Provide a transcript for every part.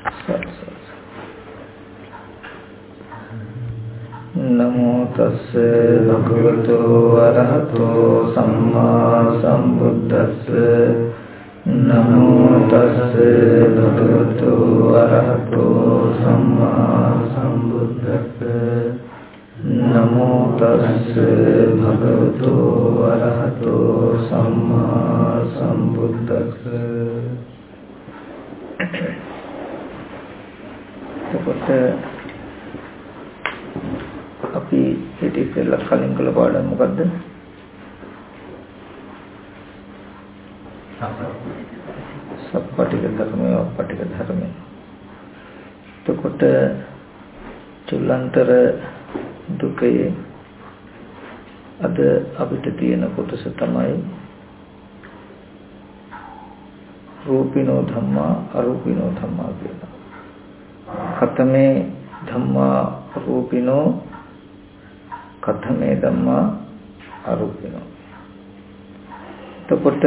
නමෝ තස්ස භගවතු අරහතෝ සම්මා සම්බුද්දස්ස නමෝ තස්ස භගවතු අරහතෝ සම්මා සම්බුද්දස්ස නමෝ තස්ස භගවතු අරහතෝ සම්මා සම්බුද්දස්ස. එතකොට අපි හිත ඉස්සෙල්ලා කලින් කළ පාඩම මොකද්ද? සප්පටික ධර්මය, අපටික ධර්මය. එතකොට චුල්ලන්තර දුකේ අද අපිට තියෙන කොටස තමයි රූපිනෝ ධම්මා අරූපිනෝ ධම්මා කියලා. කතමේ ධම්මා රූපිනෝ කතමේ ධම්මා අරූපිනෝ. එතකොට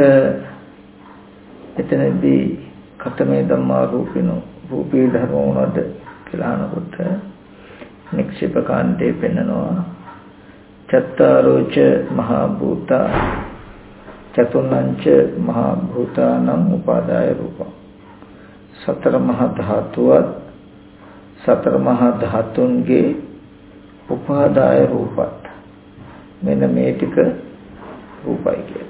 එතනදී කතමේ ධම්මා රූපිනෝ රූපී ධර්ම මොනවද කියලා අහනකොට නික්ෂේප කාණ්ඩේ පෙන්නනවා චත්තාරෝච මහා භූතා චතුර්ණංච මහා භූතානං උපාදාය රූපං. සතර මහා ධාතුවත් සතර මහා ධාතුන්ගේ උපාදාය රූපත් මෙන්න මේ ටික රූපයි කියලා.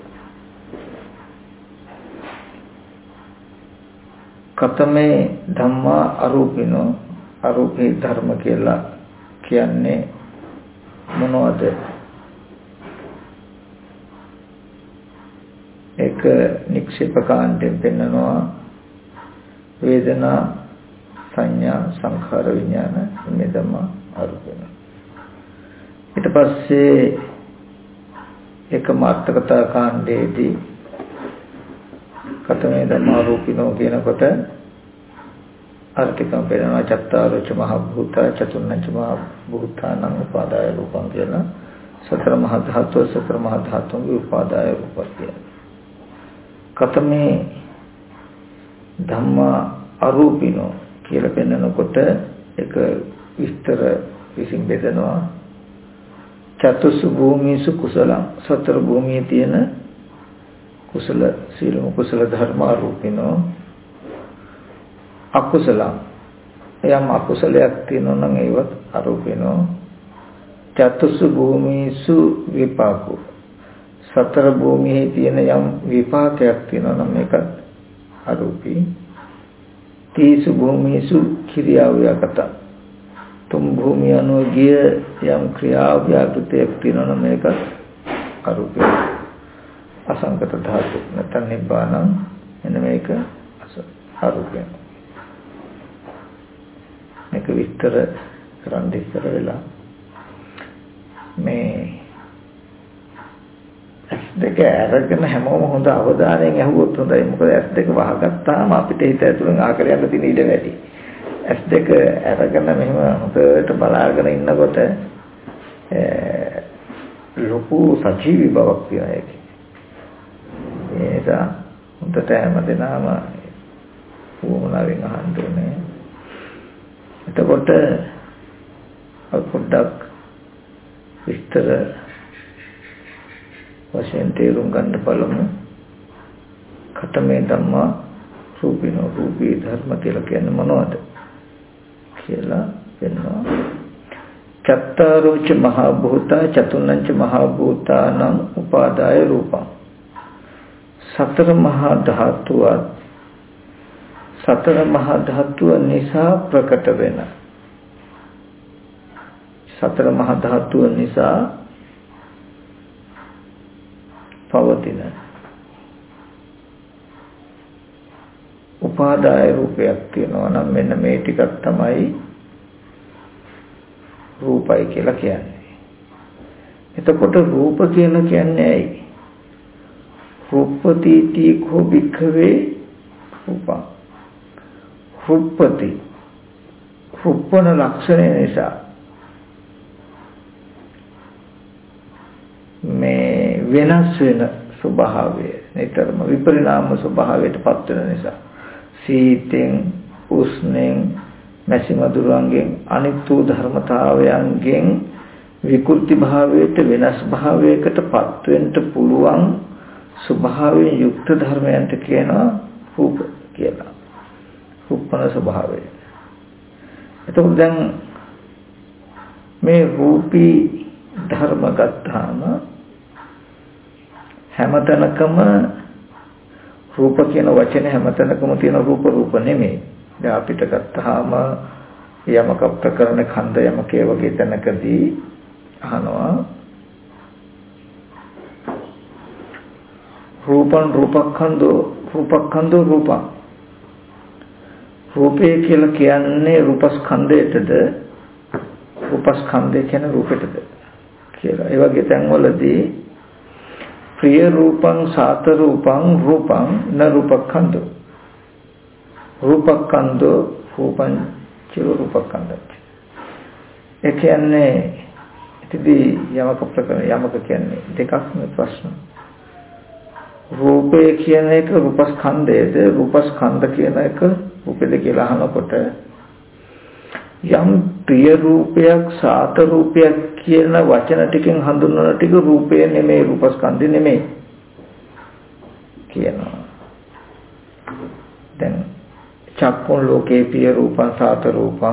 කතමේ ධම්මා අරූපිනෝ අරූපී ධර්ම කියලා කියන්නේ මොනවද? ඒක නික්ෂේප කාණ්ඩයෙන් පෙන්නනවා වේදනා සංඥා සංඛාර විඥාන මේ ධම්ම අරූපන. ඊට පස්සේ එක මාර්ථකතා කාණ්ඩයේදී කතමේ ධම්ම අරූපිනෝ කියනකොට අර්ථකම් පෙන්නනවා චත්තාරෝච මහ භූතා චතුර්ණංච මහ භූතානං උපාදාය රූපං කියලා. සතර මහා ධාතු සතර මහා ධාතුන්ගේ උපාදාය රූපය කියලා. කතමේ ධම්මා අරූපිනෝ කියලා පෙන්නකොට එක විස්තර විසින් බෙදනවා චතුසු භූමිසු කුසලං සතර භූමියේ තියෙන කුසල සීලම කුසල ධර්ම අරූපිනෝ අකුසල යම් අකුසලයක් තියෙනවා නම් ඒවත් අරූපිනෝ චතුසු භූමිසු විපාකෝ සතර භූමියේ තියෙන යම් විපාකයක් තියෙනවා නම් මේකත් අරූපී. තීසු භූමිසු ක්‍රියාවයකට තුම් භූමිය අනුගිය යම් ක්‍රියාවයකට තියෙනවා නම් මේකත් අරූපී. අසංකත ධාතු නැත්නම් නිබ්බානං එන්න මේක අරූපී. මේක විස්තර කරන්න ඉස්සර වෙලා මේ S2 අරගෙන හැමෝම හොඳ අවධානයෙන් ඇහුවොත් හොඳයි. මොකද S2 වහගත්තාම අපිට හිත ඇතුලෙන් ආකර යන්න තියෙන ඉඩ වැඩි. S2 අරගෙන මෙහෙම හොඳට බලාගෙන ඉන්නකොට ලොකු සජීවී බවක් තියෙනවා ඒකේ. ඒ නිසා හොඳට හැමදේනම වුණාවෙන් අහන්න ඕනේ. එතකොට පොඩ්ඩක් විස්තර වශයෙන් තේරුම් ගන්න බලමු. කතමේ ධම්මා රූපිනෝ රූපී ධර්ම කියලා කියන්නේ මොනවද කියලා වෙනවා. චත්තාරෝච මහා භූතා චතුර්ණංච මහා භූතානං උපාදාය රූපං. සතර මහා ධාතුවත් සතර මහා ධාතුව නිසා ප්‍රකට වෙන සතර මහා ධාතුව නිසා පවතින උපාදාය රූපයක් තියෙනවා නම් මෙන්න මේ ටිකක් තමයි රූපයි කියලා කියන්නේ. එතකොට රූප කියන්නේ ඇයි? රූපතිති කෝ භික්ඛවේ රූපං. රූපති රූපන ලක්ෂණය නිසා මේ වෙනස් වෙන ස්වභාවය නිතරම විපරිණාම ස්වභාවයට පත් වෙන නිසා සීතෙන් උස්නෙන් මැසි මදුරුවන්ගෙන් අනිත් වූ ධර්මතාවයන්ගෙන් විකෘති භාවයට වෙනස් භාවයකට පත් වෙන්න පුළුවන් ස්වභාවයෙන් යුක්ත ධර්මයන්ට කියනවා රූප කියලා. රූපන ස්වභාවය. එතකොට දැන් මේ රූපී ධර්ම ගත්තාම හැමතැනකම රූප කියන වචනේ හැමතැනකම තියෙන රූප නෙමෙයි. දැන් අපිට ගත්තාම යමක ප්‍රකරණ ඛණ්ඩ යමකේ වගේ තැනකදී අහනවා රූපං රූපඛණ්ඩෝ රූපං රූපේ කියලා කියන්නේ රූපස්කන්ධයටද රූපස්කන්ධය කියන්නේ රූපෙටද කියලා. ඒ වගේ තැන්වලදී ප්‍රිය රූපං සාත රූපං න රූපඛණ්ඩෝ රූපඛණ්ඩෝ රූපං චිර රූපඛණ්ඩෝ. ඒ කියන්නේ ඉතින් යමක ප්‍රකරණ යමක කියන්නේ දෙකක් නේ ප්‍රශ්න. රූපය කියන එක රූපස්කන්ධයේද රූපස්කන්ධ කියන එක රූපෙද කියලා අහනකොට යම් ප්‍රිය රූපයක් සාත රූපයක් කියන වචන ටිකෙන් හඳුන්වන ටික රූපය නෙමෙයි රූපස්කන්ධය නෙමෙයි කියනවා. දැන් චක්කුන් ලෝකේ ප්‍රිය රූපං සාත රූපං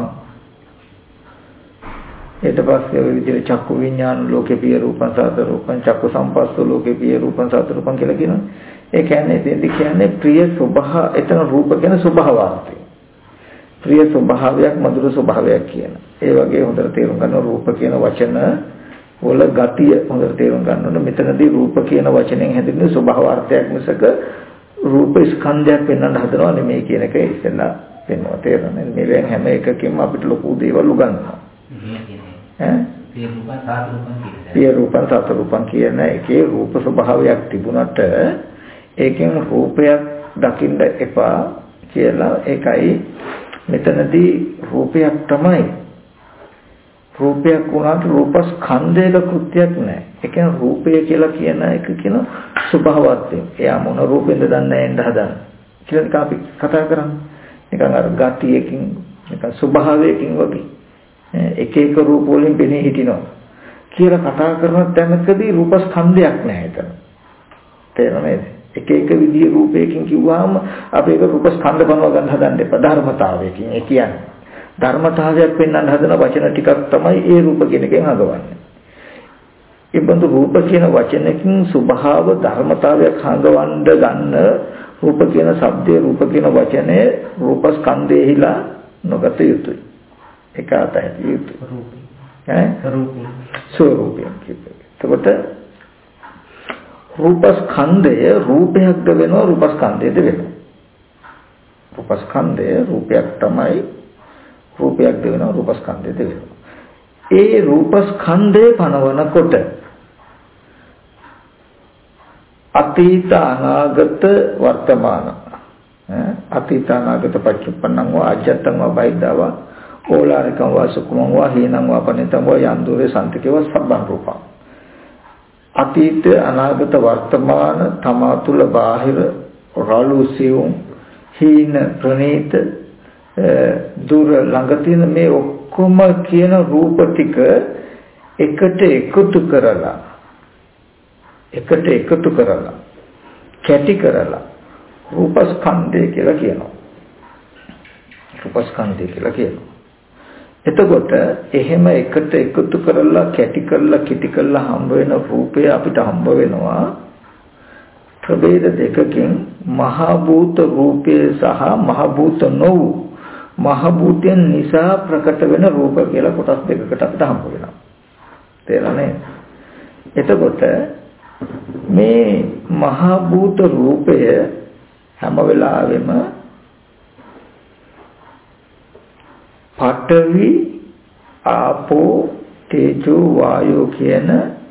ඊට පස්සේ ඔය විදිහට චක්කු විඥාන ලෝකේ ප්‍රිය රූපං සාත රූපං චක්කු සම්පස්ස ලෝකේ ප්‍රිය රූපං සාත රූපං කියලා කියනවා. ඒ කියන්නේ දෙන්නේ කියන්නේ ප්‍රිය ස්වභාව එතන රූප කියන ස්වභාවාර්ථය. ප්‍රිය ස්වභාවයක් මధుර ස්වභාවයක් කියන. ඒ වගේ හොඳට තේරුම් ගන්න රූප කියන වචන වල ගතිය හොඳට තේරුම් ගන්න ඕන. මෙතනදී රූප කියන වචනෙන් හැදෙන ස්වභාවාර්ථයක් මිසක රූප ස්කන්ධයක් වෙන්නට හදනවා නෙමෙයි කියන එක ඉස්සෙල්ලා වෙනවා. තේරෙනවද? මේ හැම එකකින්ම අපිට ලොකු දේවල් උගන්වනවා. පිය රූපං සාත රූපං කියන එකේ රූප ස්වභාවයක් තිබුණට ඒකෙන් රූපයක් දකින්න එපා කියලා. ඒකයි මෙතනදී රූපයක් තමයි. රූපයක් වුණාට රූපස්කන්ධයක කෘත්‍යයක් නැහැ. ඒ කියන්නේ රූපය කියලා කියන එක කියන ස්වභාවයත්. එයා මොන රූපෙන්ද දන්නේ එන්න හදන. කියලා අපි කතා කරන්නේ. නිකන් අර ගතියකින් නිකන් ස්වභාවයකින් වගේ. එක එක රූප වලින් පෙනී හිටිනවා කියලා කතා කරන තැනකදී රූපස්කන්ධයක් නැහැ එතන. තේරෙනවද? එක එක විදිහේ රූපයකින් කිව්වහම අපි ඒක රූපස්කන්ධ බව ගන්න හදන්න එපා. ධර්මතාවයකින් ඒ කියන්නේ ධර්මතාවයක් පෙන්වන්න හදන වචන ටිකක් තමයි ඒ රූප කියන එකෙන් හඟවන්නේ. ඒ බඳු රූප කියන වචනකින් ස්වභාව ධර්මතාවයක් හඟවන්න ගන්න රූප කියන શબ્දයේ රූප කියන වචනේ රූපස්කන්ධෙහිලා නොගත යුතුයි. ඒක අතහැරිය යුතුයි. ස්වરૂපය කියන්නේ. එතකොට රූපස්කන්ධය රූපයක්ද වෙනවා රූපස්කන්ධයද වෙනවා. රූපස්කන්ධය රූපයක් තමයි රූපයක්ද වෙනවා රූපස්කන්ධයද වෙනවා. ඒ රූපස්කන්ධය පනවනකොට අතීත අනාගත වර්තමාන අතීත අනාගත පච්චුප්පන්නං වා අජත්තං වා බයිද්දා වා ඕලාරිකං වා සුකුමං වා හීනං වා පනිතං වා යන්දුරේ සම්තිකේ වා සබ්බං රූපං. අතීත අනාගත වර්තමාන තමා තුල බාහිර රළු සියුම් හීන ප්‍රනීත දුර ළඟ තියෙන මේ ඔක්කොම කියන රූප ටික එකට එකතු කරලා කැටි කරලා රූපස්කන්ධය කියලා කියනවා. රූපස්කන්ධය කියලා කියනවා. එතකොට එහෙම එකට එකතු කරලා කැටි කරලා හම්බ වෙන රූපය අපිට හම්බ වෙනවා ප්‍රභේද දෙකකින් මහ භූත රූපය සහ මහ භූත නොවු මහ භූතයන් නිසා ප්‍රකට වෙන රූප කියලා කොටස් දෙකකට අපිට හම්බ වෙනවා. තේරෙනවද? එතකොට මේ මහ භූත රූපය හැම වෙලාවෙම පඨවි ආපෝ තේජෝ වායෝ කියන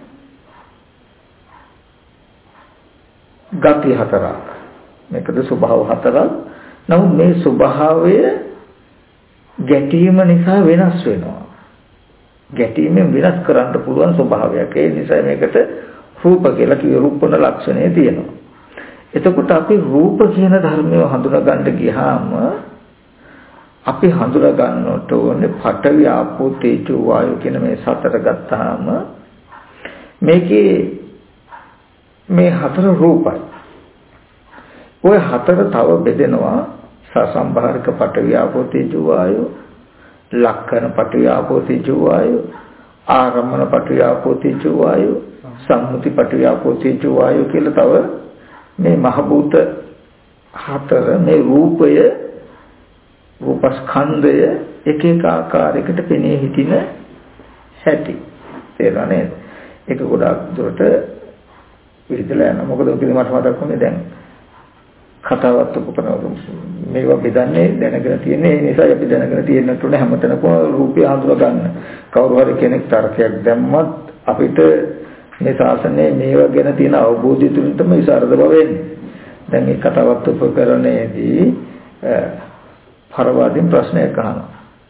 ගති හතරක්. මේකද ස්වභාව හතරක්. නමුත් මේ ස්වභාවය ගැටීම නිසා වෙනස් වෙනවා. ගැටීමෙන් වෙනස් කරන්න පුළුවන් ස්වභාවයක්. ඒ නිසා මේකට රූප කියලා කිය රූපන ලක්ෂණය තියෙනවා. එතකොට අපි රූප කියන ධර්මය හඳුනා ගන්න ගියාම අපි හඳුනා ගන්නට ඕනේ පඨවි ආපෝ තේජෝ වායෝ කියන මේ සතර ගත්තාම මේකේ මේ හතර රූපයි. ඔය හතර තව බෙදෙනවා සසම්භාරික පඨවි ආපෝ තේජෝ වායෝ, ලක්කන පඨවි ආපෝ තේජෝ වායෝ, ආරම්මන පඨවි ආපෝ තේජෝ වායෝ, සම්මුති පඨවි ආපෝ තේජෝ වායෝ කියලා තව මේ මහ භූත හතර මේ රූපය රූපස්කන්ධය එක එක ආකාරයකට පෙනී හිටින හැටි තේරුණා නේද? ඒක ගොඩාක් දුරට විහිදලා යනවා. මොකද ඔකද මට මතක් වුණේ දැන් කතාවත් උපකරන මේවා බෙදන්නේ දැනගෙන තියෙන්නේ. ඒ නිසා අපි දැනගෙන තියෙන්නට ඕනේ හැමතැනම රූපය හඳුනා ගන්න. කවුරු හරි කෙනෙක් තර්කයක් දැම්මත් අපිට මේ ශාසනයේ මේවා ගැන තියෙන අවබෝධය තුලින් තමයි විසරද බව එන්නේ. දැන් මේ කතාවත් උපකරණයේදී පරවාදීන් ප්‍රශ්නයක් අහනවා.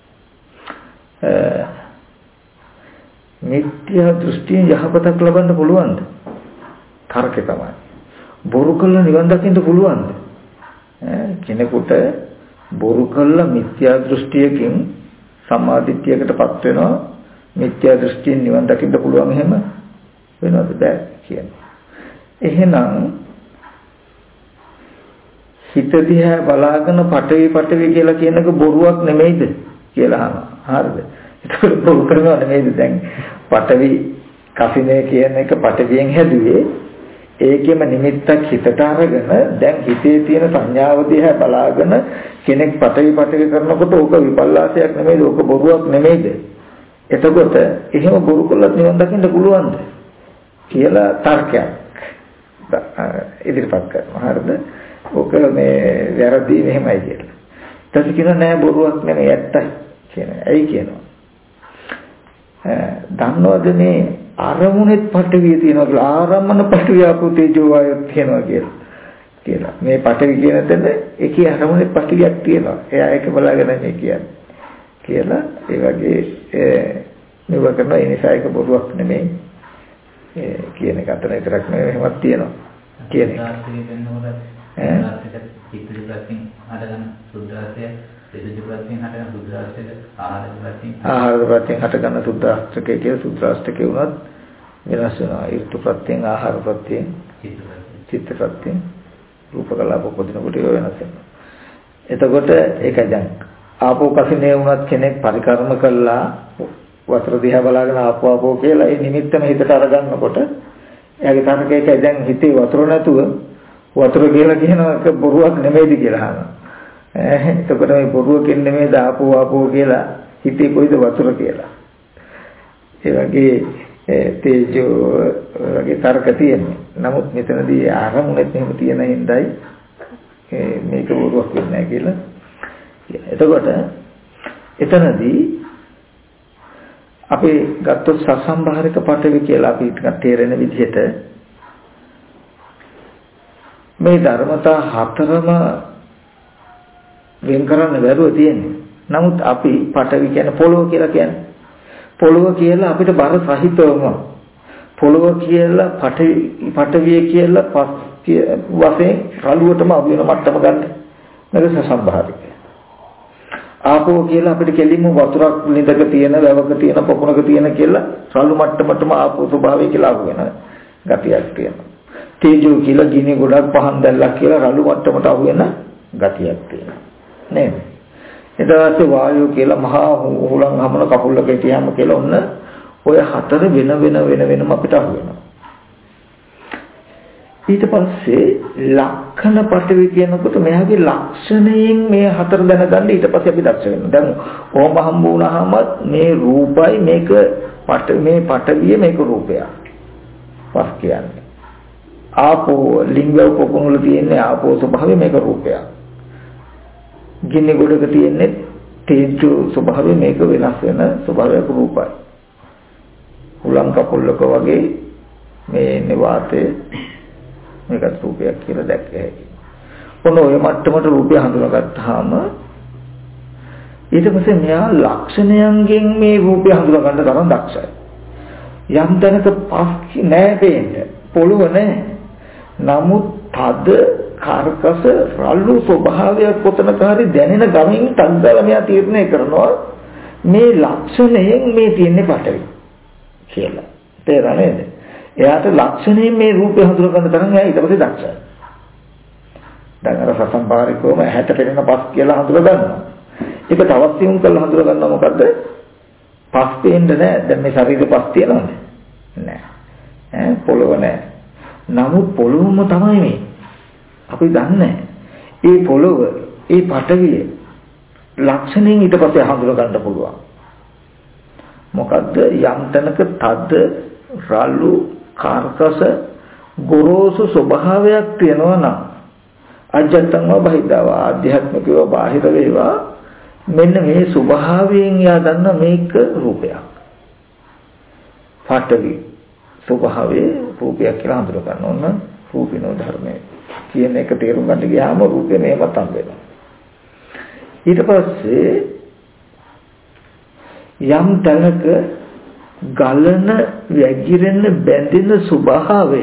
මිත්‍යා දෘෂ්ටියෙන් යහපතක් ලබන්න පුළුවන්ද? තර්කය තමයි. බොරු කළා නිවන් දකින්න පුළුවන්ද? කෙනෙකුට බොරු කළා මිත්‍යා දෘෂ්ටියකින් සම්මාදිට්ඨියකටපත් වෙනවා. මිත්‍යා දෘෂ්ටියෙන් නිවන් දකින්න පුළුවන් එහෙම වෙනවද? බෑ කියන්නේ. එහෙනම් හිත දිහා බලාගෙන පටවි කියලා කියන එක බොරුවක් නෙමෙයිද කියලා අහනවා. හරිද? ඒක බොරු කරනවා නෙමෙයිද? දැන් පටවි කසිනේ කියන එක පටවියෙන් හැදුවේ ඒකෙම නිමිත්තක් හිතට අරගෙන දැන් හිතේ තියෙන සංඥාව දිහා බලාගෙන කෙනෙක් පටවි කරනකොට ඕක විපල්ලාසයක් නෙමෙයිද? ඕක බොරුවක් නෙමෙයිද? එතකොට එහෙම බොරු කළත් නිවන් දකින්න පුළුවන්ද කියලා තර්කයක් ඉදිරිපත් කරනවා. හරිද? ඕක මේ වැරදි මෙහෙමයි කියලා. ඊට කියනවා නෑ බොරුවක් නෙමෙයි ඇත්තයි කියනවා. ඇයි කියනවා? දන්නවද මේ අරමුණෙත් පටවිය තියෙනවා කියලා ආරම්මන පටවිය ආපෝ තේජෝ වායෝ තියෙනවා කියලා. මේ පටවි කියන තැන ඒකේ අරමුණෙත් පටවියක් තියෙනවා. එයා ඒක බලාගෙන මේ කියන්නේ. කියලා ඒ වගේ මෙව කරනවා. ඒ නිසා ඒක බොරුවක් නෙමෙයි කියන එක අතන විතරක් නෙමෙයි එහෙමත් තියෙනවා කියන එක. චිත්තජ ප්‍රත්‍යයෙන් හටගන්න සුද්ධාස්තය, ඍජු ප්‍රත්‍යයෙන් හටගන්න සුද්ධාස්තය, ආහාර ප්‍රත්‍යයෙන් හටගන්න සුද්ධාස්තකේ කියලා සුද්ධාස්තකේ වුණත් වෙනස් වෙනවා. ඍතු ප්‍රත්‍යයෙන්, ආහාර ප්‍රත්‍යයෙන්, චිත්ත ප්‍රත්‍යයෙන් රූප කලාප උපදිනකොට ඒක වෙනස් වෙනවා. එතකොට ඒකයි දැන් ආපෝ කසිනේ වුණත් කෙනෙක් පරිකර්ම කළා වතුර දිහා බලාගෙන ආපෝ කියලා ඒ නිමිත්තම හිතට අරගන්නකොට එයාගේ තරකේකයි දැන් හිතේ වතුර නැතුව වතුර කියලා කියනක බොරුවක් නෙමෙයිද කියලා අහනවා. එතකොට මේ බොරුවකින් නෙමෙයිද ආපෝ කියලා හිතේ කොයිද වතුර කියලා. ඒ වගේ තේජෝ වගේ තර්ක තියෙනවා. නමුත් මෙතනදී ආරමුණෙත් එහෙම තියෙන හින්දායි මේක බොරුවක් වෙන්නේ නැහැ කියලා. එතකොට එතනදී අපි ගත්තොත් සසම්භාරික පඨවි කියලා අපි තේරෙන විදිහට මේ ධර්මතා හතරම වෙන් කරන්න බැරුව තියෙන්නේ. නමුත් අපි පඨවි කියන්නේ පොළොව කියලා කියන්නේ. පොළොව කියලා අපිට බර සහිතවම පොළොව කියලා පඨවිය කියලා වශයෙන් රළුවටම අහු වෙන මට්ටම ගන්න. මේක සසම්භාරික. ආපෝ කියලා අපිට කෙලින්ම වතුරක් ලිඳක තියෙන, වැවක තියෙන, පොකුණක තියෙන කියලා රළු මට්ටමටම ආපෝ ස්වභාවය කියලා අහු වෙන ගතියක් තියෙනවා. තේජෝ කියලා ගිනි ගොඩක් පහන් දැල්ලක් කියලා රළු මට්ටමට අහු වෙන ගතියක් තියෙනවා. නේද? ඊට පස්සේ වායෝ කියලා මහා හුලං හමන කපුල්ලක හිටියාම කියලා ඔන්න ඔය හතර වෙනම අපිට අහු වෙනවා. ඊට පස්සේ ලක්ෂණ පටවි කියනකොට මෙයාගේ ලක්ෂණයෙන් මේ හතර දැනගන්න ඊට පස්සේ අපි දක්ෂ වෙනවා. දැන් ඕම හම්බ වුණාම මේ රූපයි මේක මේ පටවිය මේක රූපයක්. පස් කියන්නේ. ආපෝ ලිංගව පොකුණුල තියෙන්නේ ආපෝ ස්වභාවය මේක රූපයක්. ගිනි ගොඩක තියෙන්නේ තේජෝ ස්වභාවය මේක වෙනස් වෙන ස්වභාවයක රූපයි. හුලං කපුල්ලක වගේ මේ නිවාතේ මේක රූපයක් කියලා දැක්ක හැකියි. ඔන්න ඔය මට්ටමට රූපය හඳුනාගත්තාම ඊට පස්සේ මෙයා ලක්ෂණයන්ගෙන් මේ රූපය හඳුනා ගන්න තරම් දක්ෂයි. යම් තැනක පස් නෑ පේන්නේ. පොළොව නෑ. නමුත් තද කාර්කස රළු ස්වභාවයක් කොතනක හරි දැනෙන ගමෙන් තත්දලා මෙයා තීරණය කරනවා මේ ලක්ෂණයෙන් මේ තියෙන්නේ පටවි කියලා. තේරුණා නේද? එයාට ලක්ෂණයෙන් මේ රූපය හඳුනා ගන්න තරම් එයා ඊට පස්සේ දක්ෂයි. දැන් අර සසම්පාරිකවම ඇහැට පෙනෙන පස් කියලා හඳුනා ගන්නවා. ඒක තවත් සියුම් කරලා හඳුනා ගන්නවා මොකද්ද? පස් පේන්නේ නැහැ. දැන් මේ ශරීරේ පස් තියෙනවද? නැහැ. පොළව නැහැ. නමුත් පොළොවම තමයි මේ. අපි දන්නේ ඒ පොළොව, ඒ පටවිය ලක්ෂණයෙන් ඊට පස්සේ හඳුනා ගන්න පුළුවන්. මොකද්ද? යම් තැනක තද, රළු, කාර්කස, ගොරෝසු ස්වභාවයක් තියෙනවා නම් අජත්තංව බහිද්දව ආධ්‍යාත්මිකව බාහිර වේවා මෙන්න මේ ස්වභාවයෙන් යා ගන්න මේක රූපයක්. පටවි ස්වභාවයේ රූපයක් කියලා හඳුනා ගන්න ඕන. රූපිනෝ ධර්මයේ කියන එක තේරුම් ගන්න ගියාම රූපේ මේවත් හම් වෙනවා. ඊට පස්සේ යම් තැනක ගලන, වැగిරෙන, බැඳෙන ස්වභාවය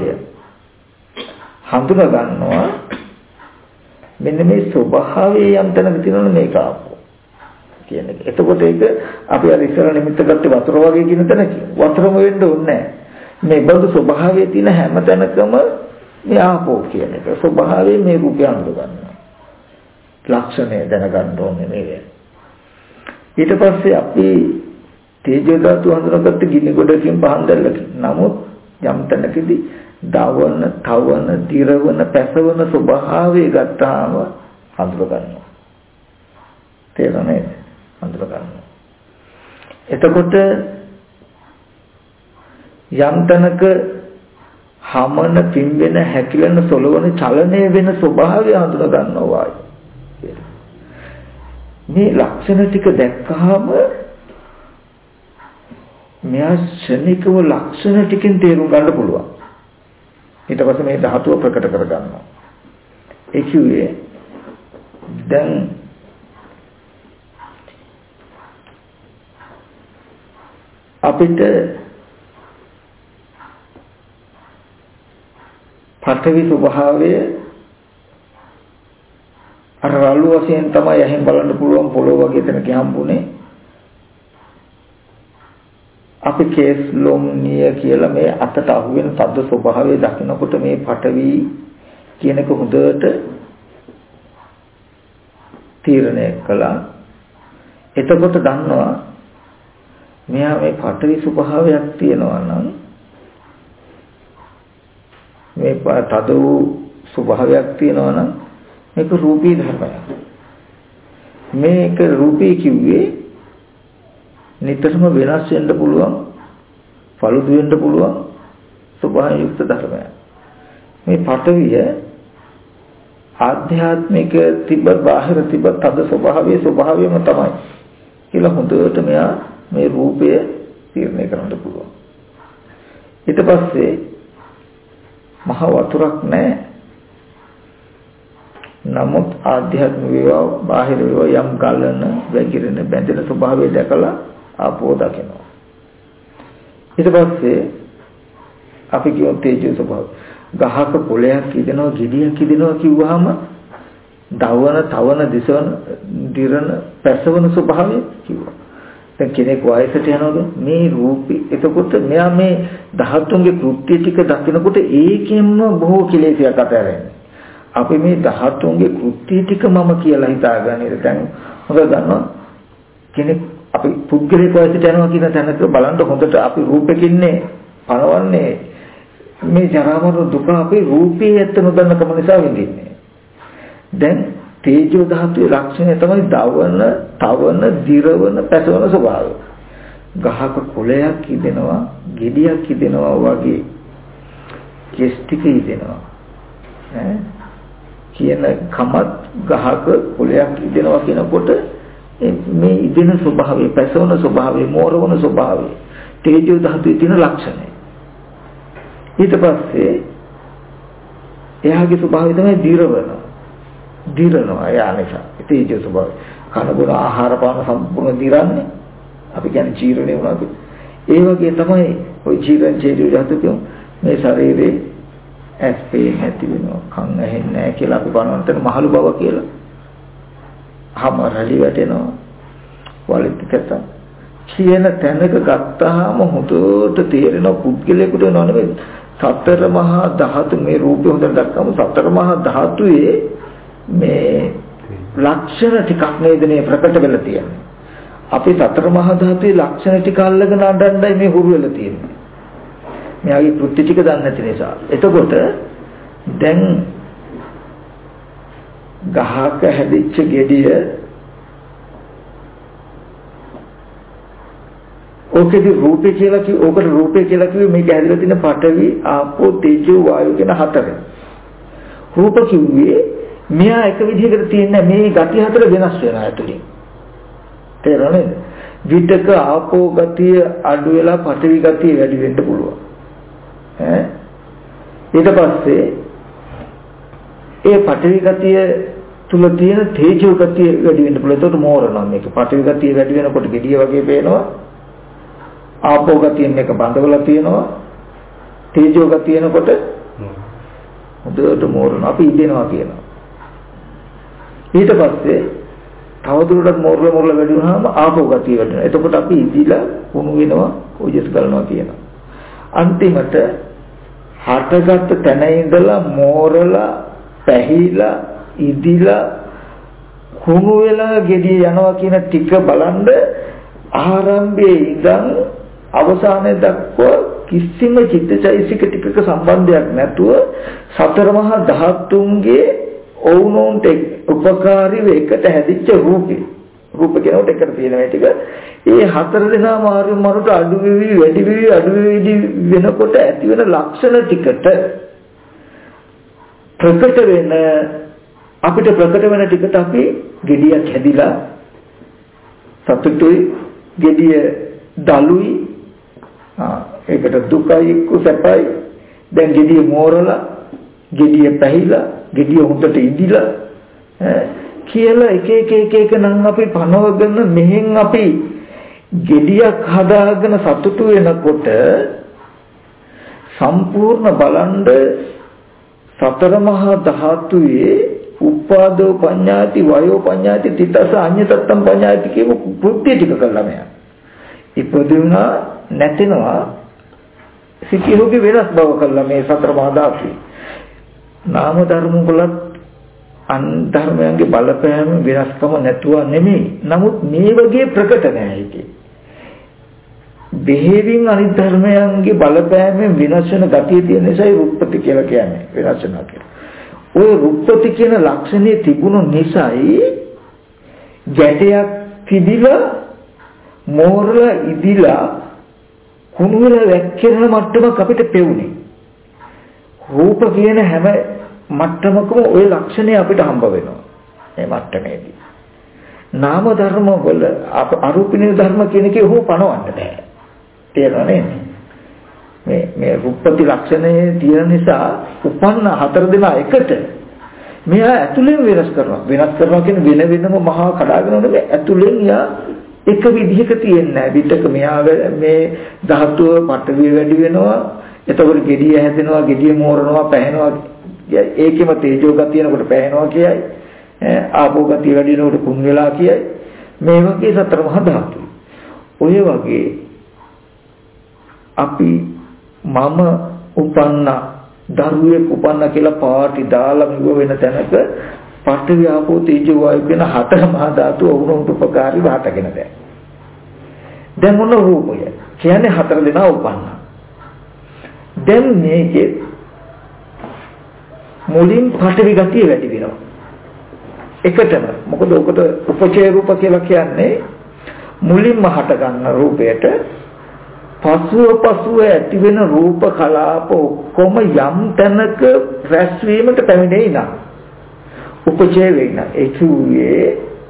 හඳුනා ගන්නවා. මෙන්න මේ ස්වභාවයේ යම් තැනක තියෙනවා මේක ආපෝ කියන එක. එතකොට ඒක අපි අර ඉස්සර නිමිත්ත ගත්තේ වතුර වගේ කියන තැනක වතුරම වෙන්න ඕනේ නැහැ. මේ බඳු ස්වභාවයේ තියෙන හැම තැනකම මේ ආපෝ කියන එක ස්වභාවයෙන් මේ රූපය හඳුනා ගන්නවා. ලක්ෂණය දැනගන්න ඕනේ මේක. ඊට පස්සේ අපි තේජෝ ධාතු හඳුනාගත්ත ගිනි ගොඩකින් පහන් දැල්ලකින්. නමුත් යම් තැනකදී දවන, තවන, දිරවන, පැසවන ස්වභාවය ගත්තාම හඳුනා ගන්නවා. තේරුණාද? හඳුනා ගන්නවා. එතකොට යම් තැනක හමන, පිම්බෙන, හැකිලෙන, සොලවන, චලනය වෙන ස්වභාවය හඳුනා ගන්නවා. මේ ලක්ෂණ ටික දැක්කහම මෙයා ශනිකව ලක්ෂණ ටිකෙන් තේරුම් ගන්න පුළුවන්. ඊට පස්සේ මේ ධාතුව ප්‍රකට කර ගන්නවා. ඒ කිව්වේ දැන් අපිට පඨවි ස්වභාවය අර රළු වශයෙන් තමයි එහෙන් බලන්න පුළුවන් පොළොව වගේ තැනක හම්බුනේ. අපි කේස් ලොම් නිය කියලා මේ අතට අහුවෙන සද්ද ස්වභාවය දකිනකොට මේ පඨවි කියන එක හොඳට තීරණය කළා. එතකොට දන්නවා මෙයා මේ පඨවි ස්වභාවයක් තියෙනවා නම් මේ තද වූ ස්වභාවයක් තියෙනවා නම් මේක රූපී ධර්මයක්. මේක රූපී කිව්වේ නිතරම වෙනස් වෙන්න පුළුවන්, පළුදු වෙන්න පුළුවන් ස්වභාව යුක්ත ධර්මයක්. මේ පඨවිය ආධ්‍යාත්මික තිබ්බ, බාහිර තිබ්බ තද ස්වභාවයේ ස්වභාවයම තමයි කියලා හොඳට මෙයා මේ රූපය තීරණය කරන්න පුළුවන්. ඊට පස්සේ මහ වතුරක් නැහැ. නමුත් ආධ්‍යාත්මික වේවා, බාහිර වේවා යම් ගලන, වැగిරෙන, බැඳෙන ස්වභාවය දැකලා ආපෝ දකිනවා. ඊට පස්සේ අපි කියමු තේජෝ ස්වභාවය. ගහක පොළයක් කිදෙනවා, ගෙඩියක් කිදෙනවා කිව්වහම දවන, තවන, දිසවන, දිරන, පැසවන ස්වභාවය කිව්වා. දැන් කෙනෙක් වයසට යනවද මේ රූපී. එතකොට මෙයා මේ ධාතුන්ගේ කෘත්‍ය ටික දකිනකොට ඒකෙන්ම බොහෝ කෙලෙසයක් අතහැරෙනවා. අපි මේ ධාතුන්ගේ කෘත්‍ය ටික මම කියලා හිතාගන්නේ. දැන් හොඳ ගන්නවා කෙනෙක් අපි පුද්ගලික වයසට යනවා කියන තැනක බලන්න හොඳට අපි රූපෙකින්නේ පනවන්නේ මේ ජරා මරණ දුක අපි රූපේ ඇත්ත නොදන්නකම නිසා විඳින්නේ. දැන් තේජෝ ධාතුවේ ලක්ෂණය තමයි දවන, තවන, දිරවන, පැසවන ස්වභාවය. ගහක කොළයක් ඉදෙනවා, ගෙඩියක් ඉදෙනවා වගේ කෙස් ටික ඉදෙනවා. කියන කමත් ගහක කොළයක් ඉදෙනවා කියනකොට මේ ඉදෙන ස්වභාවය, පැසවන ස්වභාවය, මෝරවන ස්වභාවය තේජෝ ධාතුවේ තියෙන ලක්ෂණය. ඊට පස්සේ එයාගේ ස්වභාවය තමයි දිරනවා. යානිසා තේජෝ ස්වභාවය. කන බොන ආහාර පාන සම්පූර්ණ දිරන්නේ. අපි කියන්නේ ජීර්ණය වුණා කියලා. ඒ වගේ තමයි ওই ජීවන තේජෝ ධාතුව මේ ශරීරේ ඇස් පේන්නේ නැති වෙනවා, කන් ඇහෙන්නේ නැහැ කියලා අපි බලනතර මහලු බව කියලා. හම රැලි වැටෙනවා. වලිතකත කියන තැනක ගත්තාම හොඳට තේරෙන පුද්ගලයෙකුට නෙවෙයි සතර මහා ධාතු මේ රූපය හොඳට දැක්කම සතර මහා ධාතුයේ මේ ලක්ෂණ ටිකක් නේද මේ ප්‍රකට වෙලා තියෙන්නේ. අපි සතර මහා ධාතුවේ ලක්ෂණ ටික අල්ලගෙන අඬන්නයි මේ හුරු වෙලා තියෙන්නේ. මෙයාගේ කෘත්‍ය ටික දන්නේ නැති නිසා. එතකොට දැන් ගහක හැදිච්ච ගෙඩිය ඕකේ රූපේ කියලා කිව්ව ඕකට රූපේ කියලා කිව්වේ මේක හැදිලා තියෙන පඨවි ආපෝ තේජෝ වායෝ කියන හතරෙන්. රූප කිව්වේ මෙයා එක විදිහකට තියෙන මේ ගති හතර වෙනස් වෙනවා ඇතුලින්. තේරෙනවද? විතක ආපෝ ගතිය අඩු වෙලා පඨවි ගතිය වැඩි වෙන්න පුළුවන්. ඊට පස්සේ ඒ පඨවි ගතිය තුල තියෙන තේජෝ ගතිය වැඩි වෙන්න පුළුවන්. ඒකට මෝරනවා මේක. පඨවි ගතිය වැඩි වෙනකොට gediya වගේ පේනවා. ආපෝ ගතියෙන් මේක බඳවලා තියෙනවා. තේජෝ ගතිය එනකොට හොඳට මෝරනවා. අපි ඉදෙනවා කියනවා. ඊට පස්සේ තවදුරටත් මෝරලා වැඩි වුණාම ආපෝ ගතිය වැඩි වෙනවා. එතකොට අපි ඉදිලා කුණු වෙනවා, ඕජස් ගලනවා කියනවා. අන්තිමට හටගත් තැන ඉඳලා මෝරලා පැහිලා ඉදිලා කුණු වෙලා gediya යනවා කියන ටික බලන්න ආරම්භයේ ඉඳන් අවසානයේ දක්වා කිසිම චිත්තචෛසික ටිකක සම්බන්ධයක් නැතුව සතර මහා ධාතුන්ගේ ඕනෝන්ට උපකාරීව එකට හැදිච්ච රූපේ රූප කියනකොට එකට තියෙන මේ ටික ඒ හතර දෙනා මාරු මරුට අඩු වෙවි වැඩි වෙවි අඩු වෙවි වෙනකොට ඇති වෙන ලක්ෂණ ටිකට ප්‍රකට වෙන අපිට ප්‍රකට වෙන ටිකට අපි gediyak හැදිලා සතුටුයි gediya දලුයි ඒකට දුකයි කුසපයි දැන් gediya මෝරලා gediya පැහිලා gediya හොඳට ඉදිලා කියලා එක නම් අපි පනවගෙන මෙහෙන් අපි gediyak හදාගෙන සතුටු වෙනකොට සම්පූර්ණ බලන්ඩ සතර මහා ධාතුයේ උපාදෝ පඤ්ඤාති වයෝ පඤ්ඤාති තිතස අඤ්ඤතත්තම් පඤ්ඤාති කියපු කෘත්‍ය ටික කළා මෙයා. ඉපදුණා නැතිනවා සිටියෝගේ වෙනස් බව කළා මේ සතර මහා ධාතුවේ. නාම ධර්ම වලත් අන් ධර්මයන්ගේ බලපෑම වෙනස්කම නැතුව නෙමෙයි. නමුත් මේ වගේ ප්‍රකට නැහැ ඒකේ. බෙහෙවින් අනිත් ධර්මයන්ගේ බලපෑමෙන් වෙනස් වෙන ගතිය තියෙන නිසායි රුප්පති කියලා කියන්නේ වෙනස් වෙනවා කියලා. ওই රුප්පති කියන ලක්ෂණේ තිබුණු නිසායි ගැටයක් තිබිලා මෝරලා ඉදිලා කුණු වෙලා වැක්කිරෙන මට්ටමක් අපිට පෙවුනේ. රූප කියන හැම මට්ටමකම ওই ලක්ෂණය අපිට හම්බ වෙනවා. මේ මට්ටමේදී. නාම ධර්ම වල අරූපිනේ ධර්ම කියන එකේ හො පණවන්න බෑ. තේරෙනවද? මේ රූපති ලක්ෂණයේ තියෙන නිසා උපන්න හතර දෙනා එකට මෙයා ඇතුලෙන් වෙනස් කරනවා කියන්නේ වෙනම මහා කඩාගෙන නෙමෙයි ඇතුලෙන් යා එක විදිහක තියෙන්නේ නැහැ. විතක මෙයා මේ ධාතුව පටවිය වැඩි වෙනවා. එතකොට gediya හැදෙනවා, gediya මෝරනවා, පැහැෙනවා. ඒකෙම තේජෝ ගතියනකොට පැහැෙනවා කියයි. ආපෝ ගතිය වැඩි වෙනකොට කුණු වෙලා කියයි. මේ වගේ සතර මහා ධාතු. ඔය වගේ අපි මම උපන්න දරුවෙක් උපන්න කියලා පාටි දාලා මිව වෙන තැනක පඨවි ආපෝ තේජෝ වායු කියන හතර මහා ධාතු වුණුන්ට උපකාරී වාටගෙන දැන්. දැන් මොන රූපය? කියන්නේ හතර දෙනා උපන්න. දැන් මේකේ මුලින් පඨවි ගතිය වැඩි වෙනවා. එකටම මොකද ඔකට උපචේ රූප කියලා කියන්නේ මුලින්ම හට ගන්න රූපයට පසුව ඇති වෙන රූප කලාප ඔක්කොම යම් තැනක රැස් වීමට පැමිණෙයි නම් උපචේ වෙන්න ඒ කිව්වේ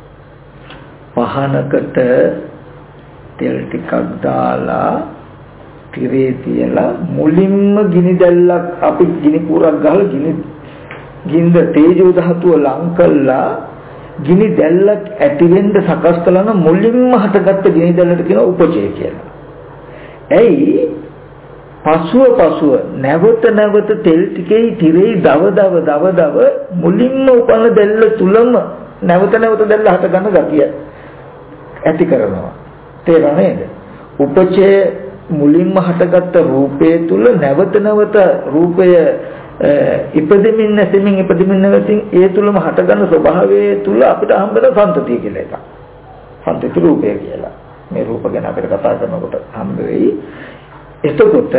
පහනකට තෙල් ටිකක් දාලා තිරේ තියලා මුලින්ම ගිනි දැල්ලක් අපි ගිනි පුරක් ගහලා ගින්ද තේජෝ ධාතුව ලං කළා ගිනි දැල්ලක් ඇති වෙන්න සකස් කළා නම් මුලින්ම හටගත්ත ගිනි දැල්ලට කියන උපචේ කියලා. ඇයි පසුව නැවත තෙල් ටිකේ තිරේ දව මුලින්ම උපන්න දැල්ල තුලම නැවත දැල්ල හට ගන්න ගතිය ඇති කරනවා. තේරුණා නේද? උපචේ මුලින්ම හටගත්ත රූපයේ තුල නැවත රූපය ඉපදෙමින් නැවතින් ඒ තුලම හටගන්න ස්වභාවයේ තුල අපිට හම්බෙන සම්තතිය කියලා එකක්. සම්තති රූපය කියලා. මේ රූප ගැන අපිට කතා කරනකොට හම්බ වෙයි. එතකොට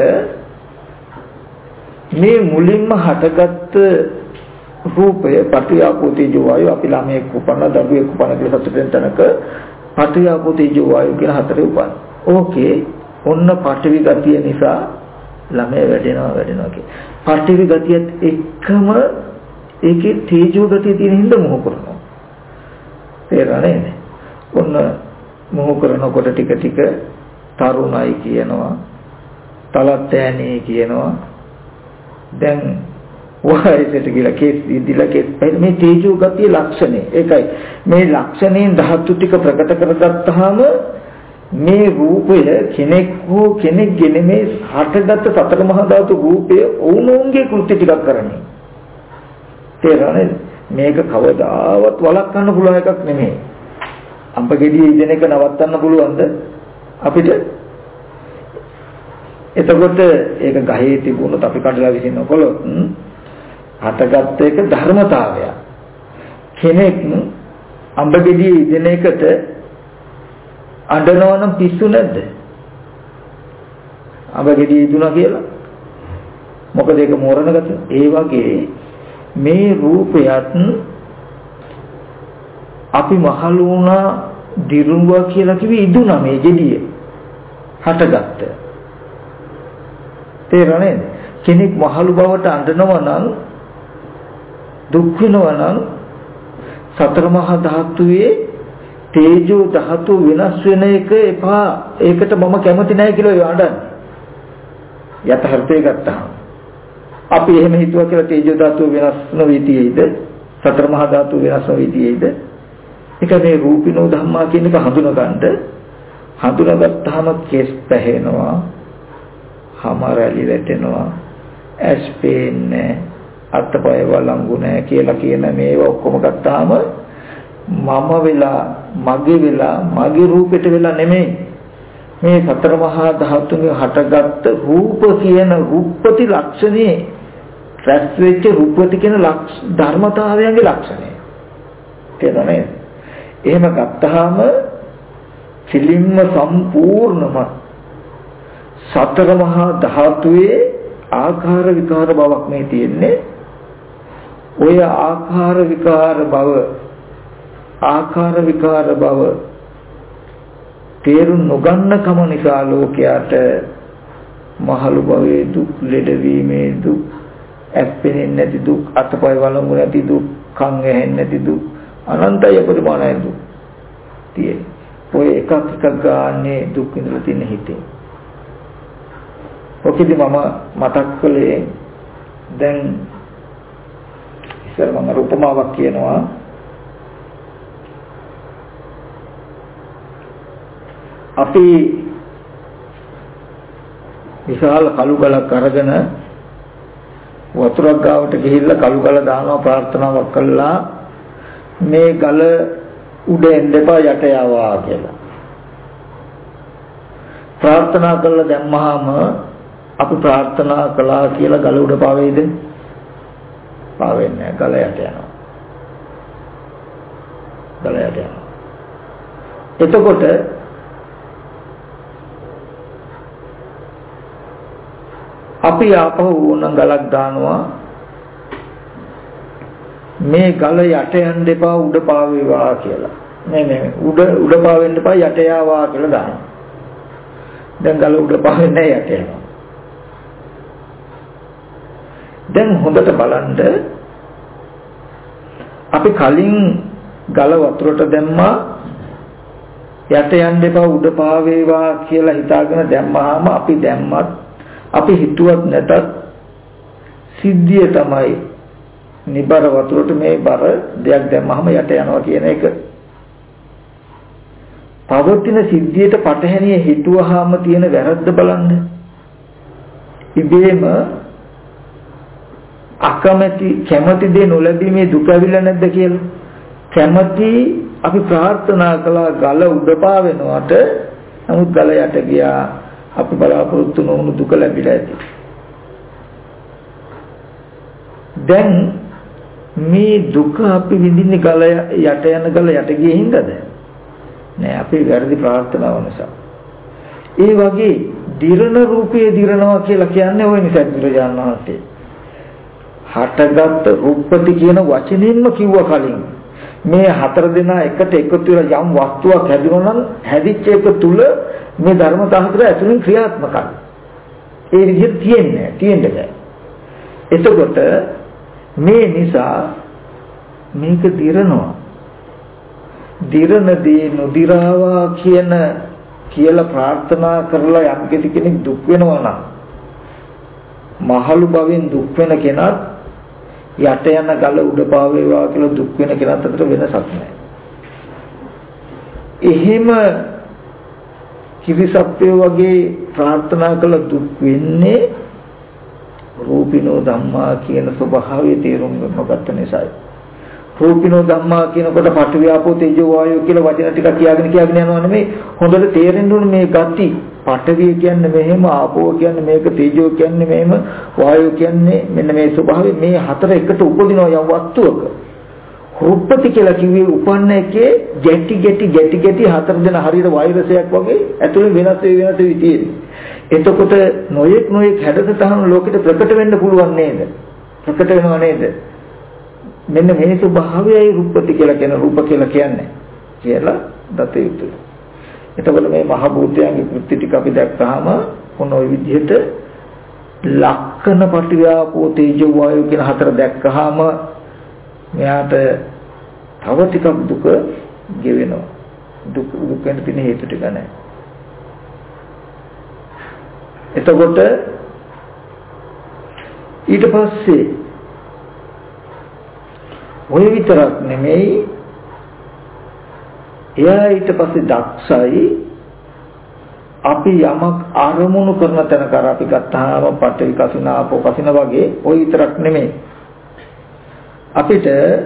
මේ මුලින්ම හටගත්ත රූපය පඨවි ආපෝ තේජෝ වායු අපි ළමයේ කුපන දරුවේ කුපන කියලා සතුටෙන් තනක පඨවි ආපෝ තේජෝ වායු කියන හතරේ උපන්. ඕකේ ඔන්න පඨවි ගතිය නිසා ළමයා වැඩෙනවා කිය. පඨවි ගතියත් එක්කම ඒකේ තේජෝ ගතිය තියෙන හින්දා මොහ කරනවා. තේරෙන්නේ? ඔන්න මොහ කරනකොට ටික තරුණයි කියනවා. තලත් ඈනේ කියනවා. දැන් වයසට කියලා කෙස් මේ තේජෝ ගතිය ලක්ෂණේ. ඒකයි මේ ලක්ෂණයෙන් ධාතු ටික ප්‍රකට කරගත්තාම මේ රූපය කෙනෙක්ගෙන මේ හටගත් සතර මහා ධාතු රූපය ඕනෝන්ගේ කෘත්‍ය ටිකක් කරන්නේ. තේරෙනවද? මේක කවදාවත් වළක්වන්න පුළුවන් එකක් නෙමෙයි. අම්පගෙඩිය ඉදෙන එක නවත්තන්න පුළුවන්ද අපිට? එතකොට ඒක ගහේ තිබුණොත් අපි කඩලා විසිනකොලොත් හටගත් එක ධර්මතාවය. කෙනෙක් අම්පගෙඩිය ඉදෙන එකට අඬනවා නම් පිස්සු නැද්ද? අඹගෙඩිය ඉදුණා කියලා. මොකද ඒක මෝරණ ගතිය. ඒ වගේ මේ රූපයත් අපි මහලු වුණා දිරුවා කියලා කිවි ඉදුණා මේ ගෙඩිය. හටගත්ත. තේරෙන්නේ? කෙනෙක් මහලු බවට අඬනවා නම් දුක් වෙනවා නම් සතර මහා ධාතුවේ තේජෝ ධාතු වෙනස් වෙන එක එපා. ඒකට මම කැමති නැහැ කියලා අඬන්නේ. යථාර්ථය ගත්තා. අපි එහෙම හිතුවා කියලා තේජෝ ධාතු වෙනස් නොවී තියෙයිද? සතර මහා ධාතු වෙනස් නොවී තියෙයිද? ඒක මේ රූපිනෝ ධම්මා කියන එක හඳුනාගත්තාම කෙස් පැහෙනවා, හමරලි වැටෙනවා, ඇස් පේන්නේ, අත්පය වළංගු නැහැ කියලා කියන මේවා ඔක්කොම ගත්තාම මම වෙලා මගේ රූපෙට වෙලා නෙමෙයි මේ සතර මහා ධාතුන්ගේ හටගත්ත රූප කියන රූපති ලක්ෂණේ රැස් වෙච්ච රූපති කියන ධර්මතාවයන්ගේ ලක්ෂණය. තේරුණානේ? එහෙම ගත්තාම සිලින්ම සම්පූර්ණම සතර මහා ධාතුවේ ආකාර විකාර බවක් මේ තියෙන්නේ. ඔය ආකාර විකාර බව තේරුම් නොගන්න කම නිසා ලෝකයට මහලු භවයේ දුක්, ලෙඩවීමේ දුක්, ඇප්පෙන්නේ නැති දුක්, අතපය වළංගු නැති දුක්, කන් ඇහෙන්නේ නැති දුක්, අනන්තය පරිමාණය දුක් තියෙන්නේ. ඔය එකක් ගානේ දුක් විඳලා තියෙන හිතේ. ඔකෙදි මම මතක් කළේ දැන් ඉස්සර මම උපමාවක් කියනවා. අපි විශාල කළු ගලක් අරගෙන වතුරක් ගාවට ගිහිල්ලා කළු ගල දානවා ප්‍රාර්ථනාවක් කළා මේ ගල උඩ එන්න එපා යට යවා කියලා. ප්‍රාර්ථනා කළා දැම්මහම අපි ප්‍රාර්ථනා කළා කියලා ගල උඩ පාවේද? පාවෙන්නේ නැහැ. ගල යට යනවා. ගල යට යනවා. එතකොට අපි ආපහු ඕන ගලක් දානවා මේ ගල යට යන්න එපා උඩ පාවේවා කියලා. මේ උඩ පාවෙන්න එපා යට යාවා කියලා දානවා. දැන් ගල උඩ පාවෙන්නේ යට යනවා. දැන් හොඳට බලන්න අපි කලින් ගල වතුරට දැම්මා යට යන්න එපා උඩ පාවේවා කියලා හිතාගෙන දැම්මහම අපි හිතුවත් නැතත් සිද්ධිය තමයි නිබර වතුරට මේ බර දෙයක් දැම්මහම යට යනවා කියන එක. පවතින සිද්ධියට පටහැනිය හිතුවාම තියෙන වැරද්ද බලන්න. ඉබේම අකමැති කැමැති දේ නොලැබීමේ දුක ඇවිල්ලා නැද්ද කියලා. කැමැති අපි ප්‍රාර්ථනා කළා ගල උඩ පාවෙනවට නමුත් ගල යට ගියා. අපි බලාපොරොත්තු නොවුණු දුක ලැබිලා ඇති. දැන් මේ දුක අපි විඳින්නේ ගල යට යන ගල යට ගියේ හින්දාද? නෑ අපේ වැරදි ප්‍රාර්ථනාව නිසා. ඒ වගේ දිරණ රූපයේ දිරනවා කියලා කියන්නේ ওই නිසා බුදුරජාණන් වහන්සේ. හටගත් රූපති කියන වචනින්ම කිව්වා කලින්. මේ හතර දෙනා එකට එකතු වෙලා යම් වස්තුවක් හැදුණා නම් හැදිච්ච එක තුල මේ ධර්මතා හතර ඇතුලින් ක්‍රියාත්මකයි. ඒ විදිහට තියෙන්න බෑ. එතකොට මේ නිසා මේක දිරනවා. දිරනදී නොදිරාවා කියලා ප්‍රාර්ථනා කරලා යම් කෙනෙක් දුක් වෙනවා නම් මහලු භවෙන් දුක් වෙන කෙනත් යට යන ගල උඩ පාවේවා කියලා දුක් වෙන කෙනත් අතර වෙනසක් නැහැ. එහෙම කිවිසප්පේ වගේ ප්‍රාර්ථනා කළ දුක් වෙන්නේ රූපිනෝ ධම්මා කියන ස්වභාවය තේරුම් ගන්නගත්ත නිසායි. රූපිනෝ ධම්මා කියනකොට පඨවි ආපෝ තේජෝ වායෝ කියලා වචන ටික කියාගෙන යනවා නෙමෙයි. හොඳට තේරෙන්න ඕනේ මේ ගති. පඨවි කියන්නේ මෙහෙම, ආපෝ කියන්නේ මේක, තේජෝ කියන්නේ මෙහෙම, වායෝ කියන්නේ මෙන්න මේ ස්වභාවය. මේ හතර එකට උපදිනවා යම් වස්තුවක. රූපති කියලා කිව්වේ උපන්න එකේ ගැටි හතර දෙන හරියට වෛරසයක් වගේ ඇතුලේ වෙනස් වෙවි තියෙන්නේ. එතකොට නොයෙක් හැඩසටහන් ලෝකෙට ප්‍රකට වෙන්න පුළුවන් නේද? ප්‍රකට වෙනව නේද? මෙන්න මේ ස්වභාවයයි රූපති කියලා කියන රූප කියලා කියන්නේ කියලා දත යුතුයි. එතකොට මේ මහ භූතයන්ගේ කෘත්‍ය ටික අපි දැක්කහම මොන ওই විදිහට ලක්කන පටිව්‍යාපෝ තේජෝ වායෝ කියන හතර දැක්කහම මෙයාට තව ටිකක් දුක ගෙවෙනවා. දුක් වෙන තියෙන හේතු ටික නැහැ. එතකොට ඊට පස්සේ ඔය විතරක් නෙමෙයි එයා ඊට පස්සේ දක්ෂයි අපි යමක් අරමුණු කරන තැනක අපි ගත්තාම පඨවි කසින ආපෝ කසින වගේ ඔය විතරක් නෙමෙයි අපිට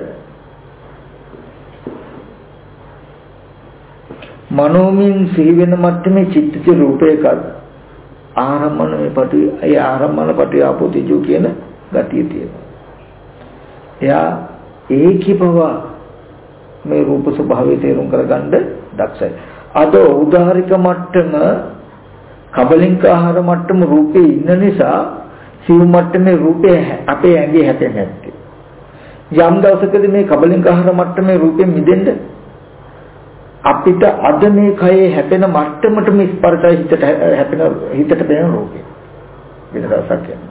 මනෝමින් සිහි වෙන මට්ටමේ චිත්තජ රූපයක ආරම්මන පටි ඒ ආරම්මන පටි ආපෝ තේජෝ කියන ගතිය තියෙනවා. එයා ඒකී බව මේ රූප ස්වභාවය තේරුම් කරගන්න දක්ෂයි. අද උදාහරික මට්ටම කබලින්ක ආහාර මට්ටම රූපේ ඉන්න නිසා සිව් මට්ටමේ රූපේ අපේ ඇඟේ හැපෙන්නේ නැත්තේ. යම් දවසකදී මේ කබලින්ක ආහාර මට්ටමේ රූපෙන් මිදෙන්න අපිට අද මේ කයේ හැපෙන මට්ටමටම ස්පර්ශය හිතට හැපෙන හිතට දැනෙන රෝගේ වෙන දවසක් යනවා.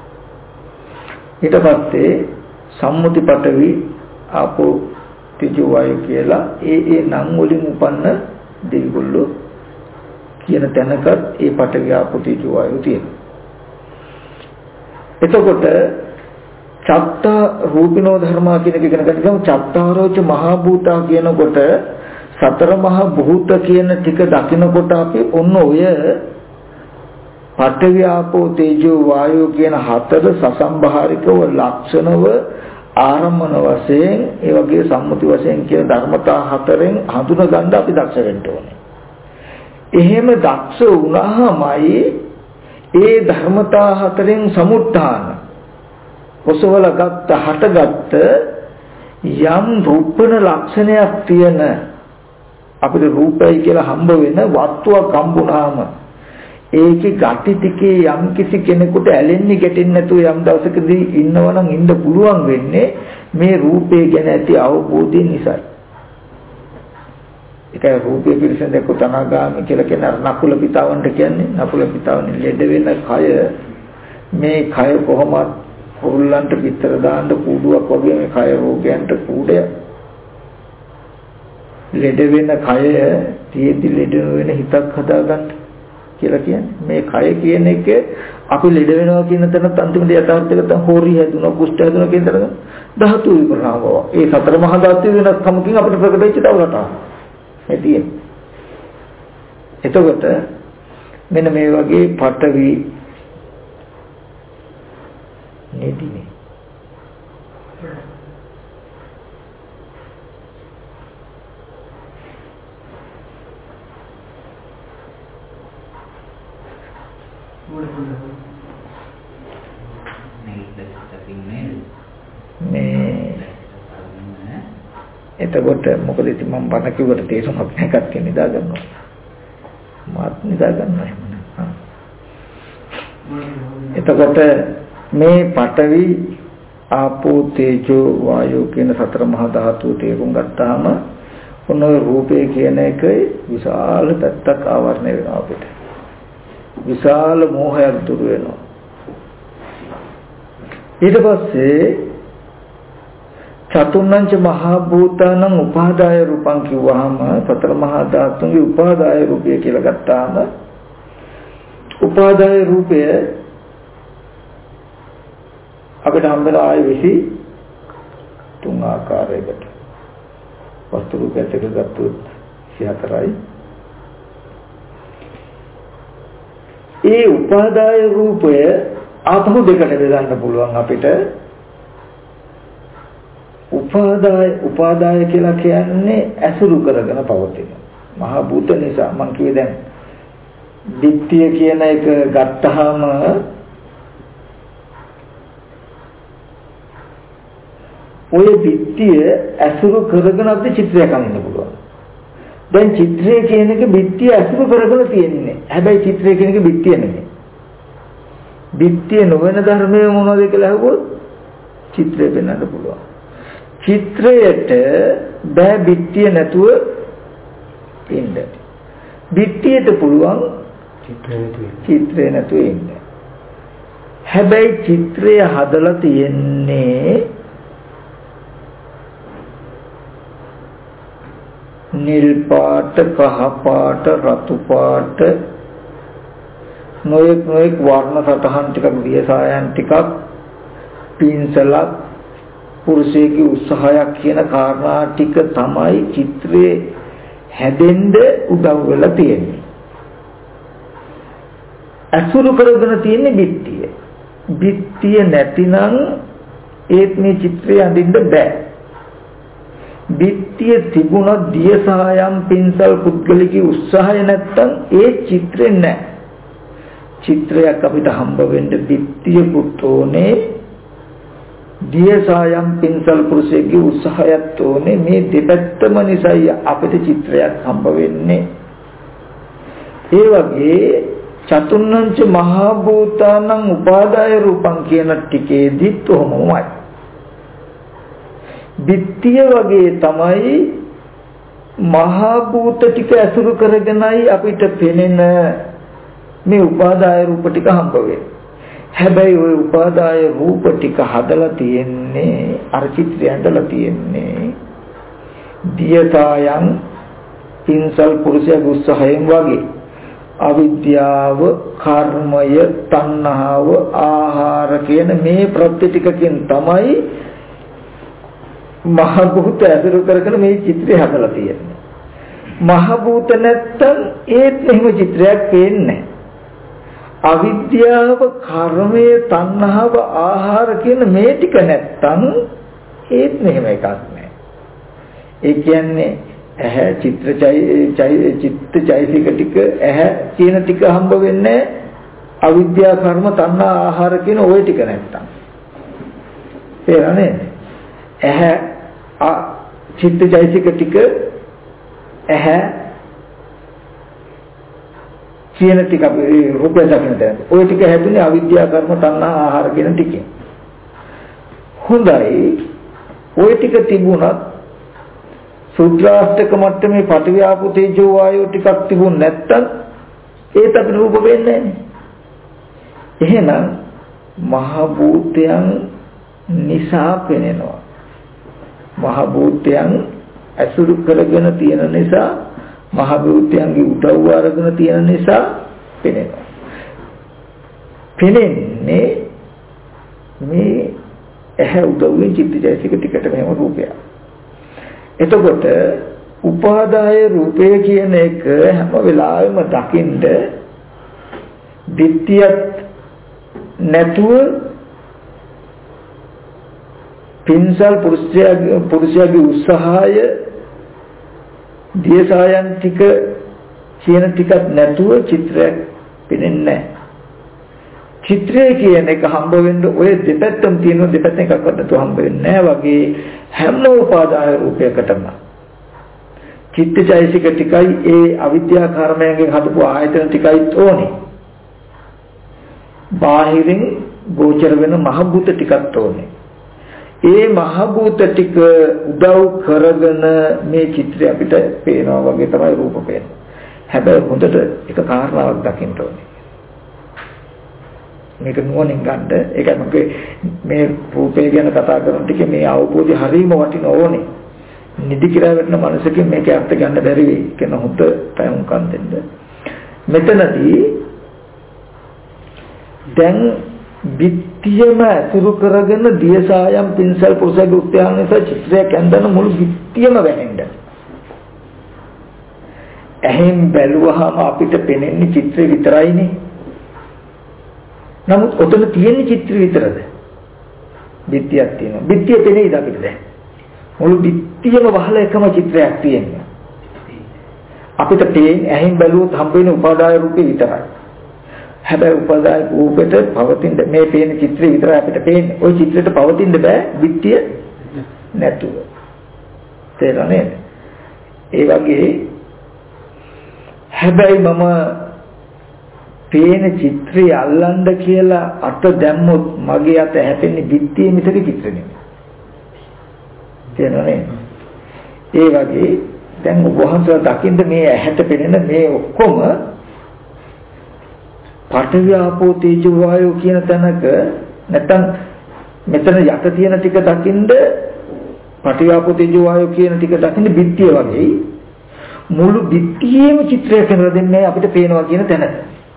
ඊට පස්සේ සම්මුති පඨවි ආපෝ තේජෝ වායෝ කියලා ඒ නම් වලින් උපන්න දෙවිගොල්ලෝ කියන තැනක ඒ පඨවි ආපෝ තේජෝ වායෝ තියෙනවා. එතකොට චත්ත රූපිනෝ ධර්මා කියන එක ඉගෙන ගන්න චත්තාරෝච මහා භූතා කියනකොට සතර මහා භූත කියන ටික දකිනකොට අපි ඔන්න ඔය පඨවි ආපෝ තේජෝ වායෝ කියන හතර සසම්භාරිකව ලක්ෂණව ආරම්මන වශයෙන් ඒ වගේ සම්මුති වශයෙන් කියන ධර්මතා හතරෙන් හඳුනා ගන්න අපි දක්ෂ වෙන්න ඕනේ. එහෙම දක්ෂ වුණාමයි ඒ ධර්මතා හතරෙන් සමුත්ථාන ඔසවල ගත්ත හටගත්ත යම් රූපන ලක්ෂණයක් තියෙන අපිට රූපයි කියලා හම්බ වෙන වස්තුවක් හම්බුනාම ඒකේ ගති ටිකේ යම් කිසි කෙනෙකුට ඇලෙන්නේ ගැටෙන්නේ නැතුව යම් දවසකදී ඉන්නවනම් ඉන්න පුළුවන් වෙන්නේ මේ රූපේ ගැන ඇති අවබෝධය නිසායි. ඒකයි රූපේ පිළිසෙන් දැක්ක තනාගාමි කියලා කියන නකුල පිතාවන්ට කියන්නේ නකුල පිතාවනේ ලෙඩ වෙන කය මේ කය කොහොමද හොල්ලන්ට පිටර දාන්න කූඩුවක් වගේ මේ කය රෝගයන්ට කූඩය ලෙඩ වෙන කය තියෙදි ලෙඩ වෙන හිතක් හදාගන්න කියලා කියන්නේ මේ කය කියන එක අපි ලෙඩ වෙනවා කියන තැනත් අන්තිමට යථාර්ථයක තමයි හොරි හැදුණා කුෂ්ඨ හැදුණා කියන තැන ධාතු විපරණාව. ඒ සතර මහා ධාතු වෙනස්කමකින් අපිට ප්‍රකට වෙච්ච තවරට මේ තියෙන්නේ. එතකොට මෙන්න මේ වගේ පඨවි නෙදිනේ. එතකොට මොකද ඉතින් මම බණ කිව්වට තේරුමක් නැහැ කට්ටිය නිදා ගන්නවා. මාත් නිදා ගන්නවා එහෙම. එතකොට මේ පඨවි ආපෝ තේජෝ වායෝ කියන සතර මහා ධාතු තේරුම් ගත්තාම ඔන්න ඔය රූපය කියන එකේ විශාල පැත්තක් ආවරණය වෙනවා අපිට. විශාල මෝහයක් දුර වෙනවා. ඊට පස්සේ චතුර්ණංච මහා භූතානං උපාදාය රූපං කිව්වහම සතර මහා ධාතුන්ගේ උපාදාය රූපය කියලා ගත්තාම උපාදාය රූපය අපිට හම්බෙන ආය 23 ආකාරයකට වස්තු රූපයත් එක්ක ගත්තොත් 34යි. ඒ උපාදාය රූපය ආපහු දෙකට බෙදන්න පුළුවන් අපිට. උපාදාය කියලා කියන්නේ ඇසුරු කරගෙන පවතින මහා භූත නිසා. මම කිව්වේ දැන් ditthිය කියන එක ගත්තාම ඔය ditthිය ඇසුරු කරගෙන අපිට චිත්‍රයක් අඳින්න පුළුවන්. දැන් චිත්‍රය කියන එක ditthිය ඇසුරු කරගෙන තියෙන්නේ. හැබැයි චිත්‍රය කියන එක ditthිය නෙමෙයි. ditthිය නොවන ධර්මය මොනවද කියලා අහුවොත් චිත්‍රය වෙන්නත් පුළුවන්. චිත්‍රයට බෑ ditthිය නැතුව ඉන්න. ditthියට පුළුවන් චිත්‍රය නැතුව ඉන්න. හැබැයි චිත්‍රය හදලා තියෙන්නේ නිල් පාට, කහ පාට, රතු පාට, නොයෙක් වර්ණ සටහන් ටිකක්, දියසායන් ටිකක්, පින්සලක්, පුරුෂයෙකුගේ උත්සාහයක් කියන කාරණා ටික තමයි චිත්‍රයේ හැදෙන්න උදව් වෙලා තියෙන්නේ. අසුරු කරගෙන තියෙන්නේ බිත්තිය. බිත්තිය නැතිනම් ඒත් මේ චිත්‍රය අඳින්න බෑ. බිත්තිය තිබුණා දියසායම් පින්සල් පුද්ගලිකී උත්සාහය නැත්තම් ඒ චිත්‍රේ නැහැ. චිත්‍රයක් අපිට හම්බ වෙන්න බිත්තිය පුතෝනේ දියසායම් පින්සල් පුරුෂයෙකුගේ උත්සාහයත් ඕනේ. මේ දෙපැත්තම නිසායි අපිට චිත්‍රයක් හම්බ වෙන්නේ. ඒ වගේ චතුර්ණංච මහා භූතානං උපාදාය රූපං කියන ටිකේදීත් ඔහොමමයි. බිත්තිය වගේ තමයි මහා භූත ටික ඇසුරු කරගෙනයි අපිට පෙනෙන මේ උපාදාය රූප ටික හම්බ වෙන්නේ. හැබැයි ওই උපාදාය රූප ටික හදලා තියෙන්නේ අර චිත්‍රය ඇඳලා තියෙන්නේ දියසායන් පින්සල් පුරුෂයාගේ උත්සාහයෙන් වගේ. අවිද්‍යාව, කර්මය, තණ්හාව, ආහාර කියන මේ ප්‍රත්‍ය ටිකකින් තමයි මහ භූත ඇසුරු කරගෙන මේ චිත්‍රය හදලා තියෙන්නේ. මහ භූත නැත්තම් ඒත් එහෙම චිත්‍රයක් පේන්නේ නැහැ. අවිද්‍යාව, කර්මය, තණ්හාව, ආහාර කියන මේ ටික නැත්තම් ඒත් මෙහෙම එකක් නැහැ. ඒ කියන්නේ ඇහැ චිත්තචෛතසික ටික ඇහැ කියන ටික හම්බ වෙන්නේ අවිද්‍යාව, කර්ම, තණ්හා, ආහාර කියන ওই ටික නැත්තම්. තේරෙන්නේ? ඇහැ චිත්තචෛතසික ටික ඇහැ කියන ටික අපි රූපය දකින්න දැන් ওই ටික හැදුනේ අවිද්‍යාව, කර්ම, තණ්හා, ආහාර කියන ටිකෙන්. හොඳයි. ওই ටික තිබුණත් සුද්ධාෂ්ටක මට්ටමේ පඨවි ආපෝ තේජෝ වායෝ ටිකක් තිබුණ නැත්තම් ඒත් අපිට රූප වෙන්නේ නැහැ. එහෙනම් මහ භූතයන් නිසා පෙනෙනවා. මහ භූතයන් ඇසුරු කරගෙන තියෙන නිසා, මහ භූතයන්ගේ උදව් අරගෙන තියෙන නිසා පෙනෙනවා. පෙනෙන්නේ මේ ඇහැ උදව්වෙන් චිත්තචෛතසික ටිකට මෙහෙම රූපයක්. එතකොට උපාදාය රූපය කියන එක හැම වෙලාවෙම දකින්න ditthiyat නැතුව පින්සල් පුරුෂයාගේ උත්සාහය දියසායන් ටික කියන ටිකක් නැතුව චිත්‍රයක් පෙනෙන්නේ නැහැ. චිත්‍රය කියන එක හම්බ වෙන්න ඔය දෙපැත්තම තියෙන දෙපැත්ත එකක්වත් නැතුව හම්බ වෙන්නේ නැහැ වගේ හැම උපාදාය රූපයකටම චිත්තචෛසික ටිකයි ඒ අවිද්‍යා කර්මයෙන් හදපු ආයතන ටිකයි ඕනේ. බාහිරින් ගෝචර වෙන මහ භූත ටිකක් ඕනේ. ඒ මහ භූත ටික උදව් කරගෙන මේ චිත්‍රය අපිට පේනවා වගේ තමයි රූප පේන්නේ. හැබැයි හොඳට එක කාරණාවක් දකින්න ඕනේ. මේක නුවණින් ගන්න. ඒකයි මම මේ රූපය ගැන කතා කරන ටිකේ මේ අවබෝධය හරීම වටින ඕනේ. නිදි කියලා වෙන මනසකින් මේක අර්ථ ගන්න බැරි වෙයි කියන හොඳ පැවුම්කම් දෙන්න. මෙතනදී දැන් බිත්තියම අතුරු කරගෙන දියසායම් පින්සල් පුරුෂයාගේ උත්සාහයෙන් චිත්‍රයක් ඇඳන මුළු බිත්තියම වැහෙන්න. එහෙන් බැලුවහම අපිට පෙනෙන්නේ චිත්‍රය විතරයිනේ. නමුත් ඔතන තියෙන චිත්‍රය විතරද? බිත්තියක් තියෙනවා. බිත්තිය පෙනෙයිද අපිට දැන්? මුළු බිත්තියම වහලා එකම චිත්‍රයක් තියෙනවා. අපිට පේන්නේ එහෙන් බැලුවොත් හම්බ වෙන උපාදාය රූපේ විතරයි. හැබැයි උපාදාය රූපෙට පවතින මේ පේන චිත්‍රය විතරයි අපිට පේන්නේ. ওই චිත්‍රයට පවතින්න බෑ බිත්තිය නැතුව. තේරෙන්නේ? ඒ වගේ හැබැයි මම පේන චිත්‍රය අල්ලන්න කියලා අත දැම්මොත් මගේ අත හැපෙන්නේ බිත්තියේ මිසක චිත්‍ර නෙමෙයි. තේරෙන්නේ? ඒ වගේ දැන් වහන්සලා දකින්න මේ ඇහැට පෙනෙන මේ ඔක්කොම පඨවි ආපෝ තේජෝ වායෝ කියන තැනක නැත්තම් මෙතන යට තියෙන ටික දකින්න පඨවි ආපෝ තේජෝ වායෝ කියන ටික දකින්න බිත්තිය වගේ මුළු බිත්තියේම චිත්‍රයක් කරලා දෙන්නේ අපිට පේනවා කියන තැන.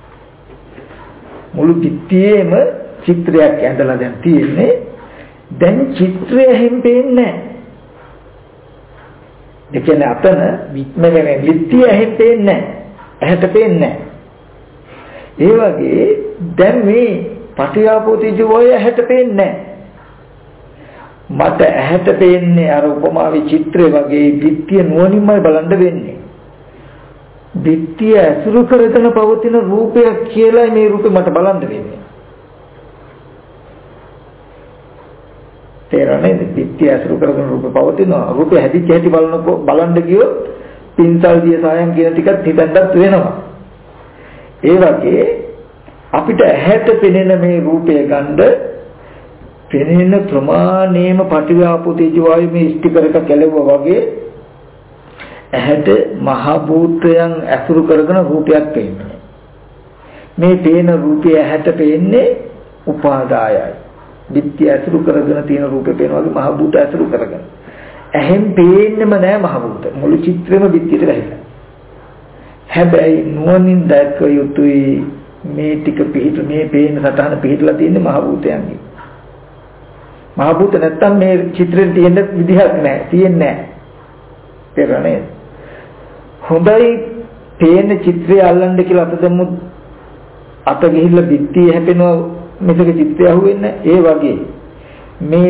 මුළු බිත්තියේම චිත්‍රයක් ඇඳලා දැන් තියෙන්නේ. දැන් චිත්‍රය හැම පේන්නේ නැහැ. ඒ කියන්නේ අතන මේ බිත්තිය හැම පේන්නේ නැහැ. ඇහැට පේන්නේ නැහැ. ඒ වගේ දැන් මේ පටිආපෝ තේජෝ වායය ඇහැට පේන්නේ නැහැ. මට ඇහැට පේන්නේ අර උපමාවේ චිත්‍රය වගේ බිත්තිය නුවණින්මයි බලන්න වෙන්නේ. බිත්තිය ඇසුරු කරගෙන පවතින රූපයක් කියලා මේ රූපේ මට බලන්න වෙන්නේ. තේරෙනවද? බිත්තිය ඇසුරු කරගෙන රූපේ පවතිනවා. රූපේ හැදිච්ච හැටි බලන්න ගියොත් පින්සල් දිය සායම් කියන ටිකත් හිතන්නත් වෙනවා. ඒ වගේ අපිට ඇහැට පෙනෙන මේ රූපය ගන්න පෙනෙන ප්‍රමාණයම පටිඝාපෝ තේජෝ වායු මේ ස්ටිකර් එක කැලෙවුවා වගේ ඇහැට මහ භූතයන් ඇසුරු කරගෙන රූපයක් පේනවා. මේ පේන රූපය ඇහැට පේන්නේ උපාදායයි. බිත්ති ඇසුරු කරගෙන තියෙන රූපේ පේනවා වගේ මහ භූත ඇසුරු කරගෙන. ඇහෙන් පේන්නෙම නෑ මහ භූත. මුළු චිත්‍රෙම බිත්තියට වැහිලා. හැබැයි නුවණින් දැක්ක යුතුයි මේ ටික පිහිට මේ පේන සතහන පිහිටලා තියෙන්නේ මහ භූතයන්ගේ. මහ භූත නැත්තම් මේ චිත්‍රෙට තියෙන විදිහක් නැහැ. තියෙන්නේ නැහැ. තේරෙන්නේ? හොඳයි පේන චිත්‍රය අල්ලන්න කියලා අත දෙමුත් අත ගිහිල්ලා බිත්තිය හැපෙනවා මේක චිත්‍රය අහුවෙන්නේ. ඒ වගේ මේ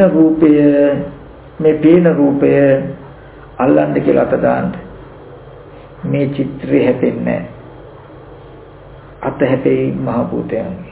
පේන රූපය අල්ලන්න කියලා අත දාන්න. මේ චිත්‍රය හැපෙන්නේ අත හැපෙයි මහ භූතයන්ගේ.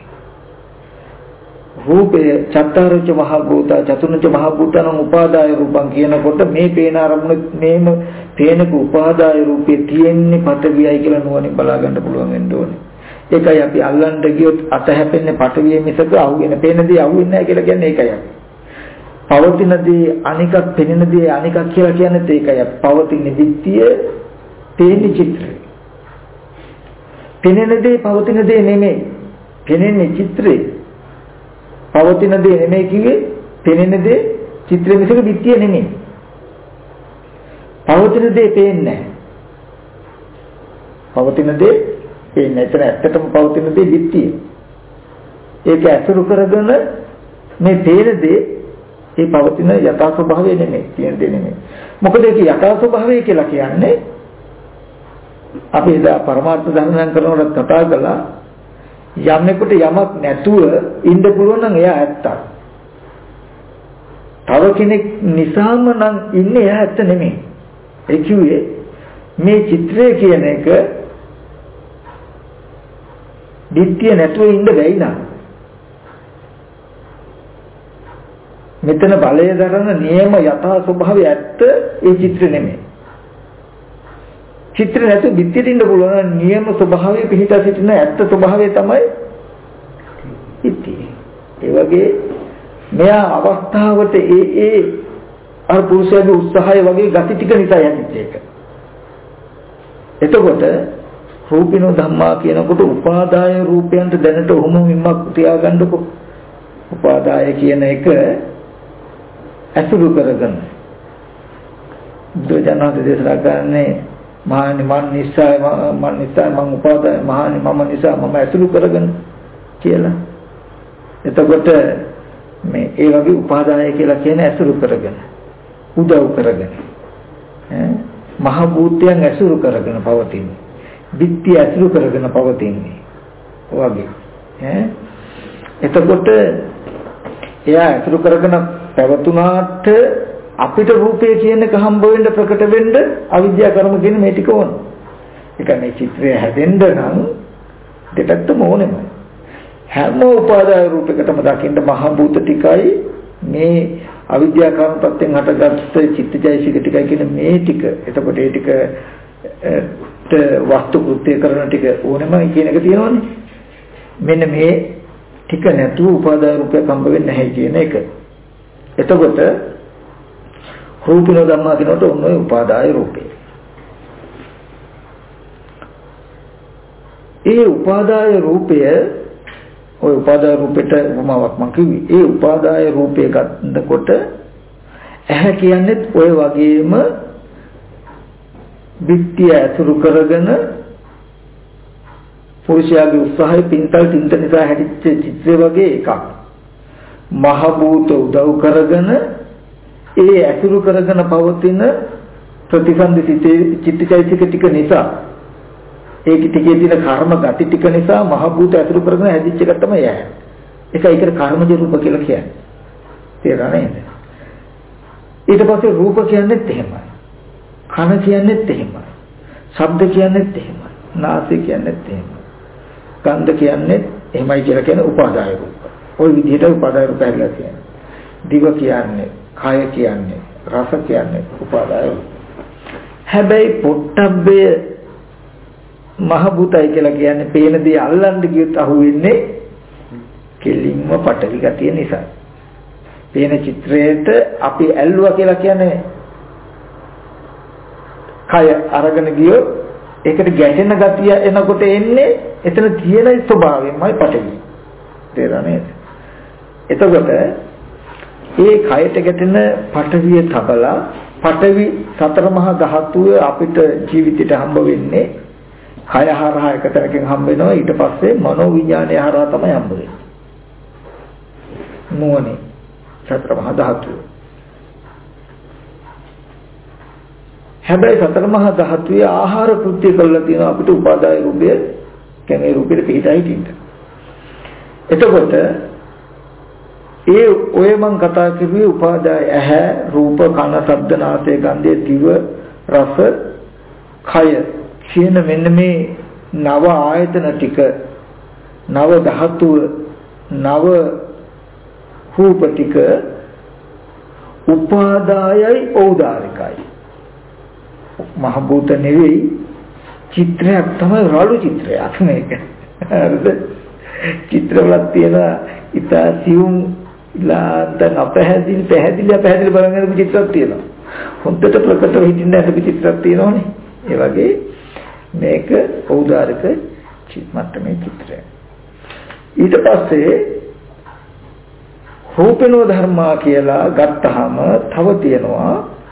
රූපය චත්තාරච මහ භූත චතුර්ණච මහ භූතන උපාදාය රූපං කියනකොට මේ පේන අරමුණ මේම පේනක උපාදාය රූපේ තියෙන්නේ පටවියයි කියලා නුවණින් බලා ගන්න පුළුවන් වෙන්න ඕනේ. ඒකයි අපි අල්ලන්න ගියොත් අත හැපෙන්නේ පටවිය මිසක අහුවෙන පේන දේ අහුවෙන්නේ නැහැ කියලා කියන්නේ ඒකයි අපි. පවතින දේ අනිකක් පෙනෙන දේ අනිකක් කියලා කියන්නේත් ඒකයි. පවතින විත්තිය පේන චිත්‍රය. පෙනෙන දේ පවතින දේ නෙමෙයි. පෙනෙන්නේ චිත්‍රය. පවතින දේ නෙමෙයි කිව්වේ පෙනෙන දේ චිත්‍රෙ මිසක බිත්තිය නෙමෙයි. පවතින දේ පේන්නේ නැහැ. පවතින දේ පේන්නේ නැතර ඇත්තටම පවතින දේ බිත්තිය. ඒක ඇසුරු කරගෙන මේ පේන දේ ඒ පවතින යථා ස්වභාවය නෙමෙයි. කියන දේ නෙමෙයි. මොකද ඒක යථා ස්වභාවය කියලා කියන්නේ අපි එදා පරමාර්ථ ධර්මයන් කරනකොට කතා කළා යමෙකුට යමක් නැතුව ඉන්න පුළුවන් නම් එයා ඇත්තක්. තව කෙනෙක් නිසාම නම් ඉන්නේ එයා ඇත්ත නෙමෙයි. ඒ කිව්වේ මේ චිත්‍රය කියන එක දිට්ඨිය නැතුව ඉන්න බැයි නෑ. මෙතන බලය දරන නියම යථා ස්වභාවය ඇත්ත ඒ චිත්‍ර නෙමෙයි. චිත්‍ර නැතුව දිට්ඨියට ඉන්න පුළුවන් නියම ස්වභාවය පිහිටා සිටින ඇත්ත ස්වභාවය තමයි දිට්ඨිය. ඒ වගේ මෙයා අවස්ථාවට ඒ අර පුරුෂයාගේ උත්සාහය වගේ ගති ටික නිසා යන්නේ ඒක. එතකොට රූපිනෝ ධම්මා කියනකොට උපාදාය රූපයන්ට දැනට ඔහොම විමක් තියාගන්නකො. උපාදාය කියන එක අසුරු කරගෙන බුදුජානක දේශනා කරන්නේ මහානි මන් නිසා මම උපාදාය මහානි මම නිසා මම අසුරු කරගෙන කියලා. එතකොට මේ ඒ වගේ උපාදාය කියලා කියන්නේ අසුරු කරගෙන උදව් කරගෙන මහ භූතයන් ඇසුරු කරගෙන පවතින්නේ. දිට්ඨිය ඇසුරු කරගෙන පවතින්නේ. වගේ එතකොට එයා ඇසුරු කරගෙන පැවතුනාට අපිට රූපය කියන එක හම්බ වෙන්න ප්‍රකට වෙන්න අවිද්‍යා කර්ම කියන මේ ටික ඕන. ඒ කියන්නේ චිත්‍රය හැදෙන්න නම් දෙපැත්තම ඕනෙමයි. හැම උපාදාය රූපයකටම දකින්න මහ භූත ටිකයි මේ අවිද්‍යා කර්ම ප්‍රත්‍යයෙන් හටගත්ත චිත්තජයසික ටිකයි කියන මේ ටික. එතකොට ඒ ටික වස්තු කෘත්‍ය කරන ටික ඕනෙමයි කියන එක තියෙනවනේ. මෙන්න මේ ටික නැතුව උපාදාය රූපයක් හම්බ වෙන්නේ නැහැ කියන එක. එතකොට රූපිනෝ ධම්මා කියනකොට ඔන්න ඔය උපාදාය රූපේ. ඒ උපාදාය රූපය ඔය උපාදාය රූපෙට උපමාවක් මම කිව්වේ. ඒ උපාදාය රූපය ගන්නකොට ඇහැ කියන්නේ ඔය වගේම දිට්ඨිය ඇසුරු කරගෙන පුරුෂයාගේ උත්සාහය පින්තල් තින්ත නිසා හැදිච්ච චිත්‍රය වගේ එකක්. මහ භූත උදව් කරගෙන ඒ ඇසුරු කරගෙන පවතින ප්‍රතිසන්දි චිත්තචෛතසික ටික නිසා ඒක ටිකේ තියෙන කර්ම ගති ටික නිසා මහ භූත ඇසුරු කරගෙන හැදිච්ච එක තමයි යහ. ඒකයි කර්මජ රූප කියලා කියන්නේ. තේරුණා නේද? ඊට පස්සේ රූප කියන්නේත් එහෙමයි. කන කියන්නේත් එහෙමයි. ශබ්ද කියන්නේත් එහෙමයි. නාසය කියන්නේත් එහෙමයි. ගන්ධ කියන්නේත් එහෙමයි කියලා කියන උපාදාය රූප. ওই විදිහට උපාදාය රූප හැදලා තියෙනවා. දිව කියන්නේ, කය කියන්නේ, රස කියන්නේ උපාදාය රූප. හැබැයි පොට්ටබ්බය මහ භූතයි කියලා කියන්නේ පේන දේ අල්ලන්න ගියොත් අහුවෙන්නේ කෙලින්ම පටවි ගතිය නිසා. පේන චිත්‍රයට අපි ඇල්ලුවා කියලා කියන්නේ කය අරගෙන ගියොත් ඒකට ගැටෙන ගතිය එනකොට එන්නේ එතන තියෙන ස්වභාවයෙන්මයි පටවි. තේරුණා නේද? එතකොට ඒ කයට ගැටෙන පටවිය තබලා පටවි සතර මහා ධාතුව අපිට ජීවිතයට හම්බ වෙන්නේ කය හරහා එක තැනකින් හම්බ වෙනවා. ඊට පස්සේ මනෝ විඥානය හරහා තමයි හම්බ වෙන්නේ. නුවණේ සතර මහා ධාතුව. හැබැයි සතර මහා ධාතුවේ ආහාර කෘත්‍ය කරලා තියෙනවා අපිට උපාදාය රූපය කියන්නේ රූපෙට පිටයි තියෙන. එතකොට ඒ ඔය මං කතා කිව්වේ උපාදාය ඇහැ රූප කන ශබ්ද නාසය ගන්ධය දිව රස කය කියන මෙන්න මේ නව ආයතන ටික නව ධාතුව නව රූප ටික උපාදායයි ඖදාරිකයි. මහ භූත නෙවෙයි චිත්‍රයක් තමයි රළු චිත්‍රයක් මේක. හරිද? චිත්‍රවල තියෙන ඉතා සියුම් ලාන්තන අපහැදිලි බලන චිත්‍රයක් තියෙනවා. හොඳට ප්‍රකටව හිටින්න ඇති චිත්‍රයක් තියෙනවනේ. ඒ වගේ මේක ඖදාරික මට්ටමේ චිත්‍රයක්. ඊට පස්සේ රූපිනෝ ධර්මා කියලා ගත්තාම තව තියෙනවා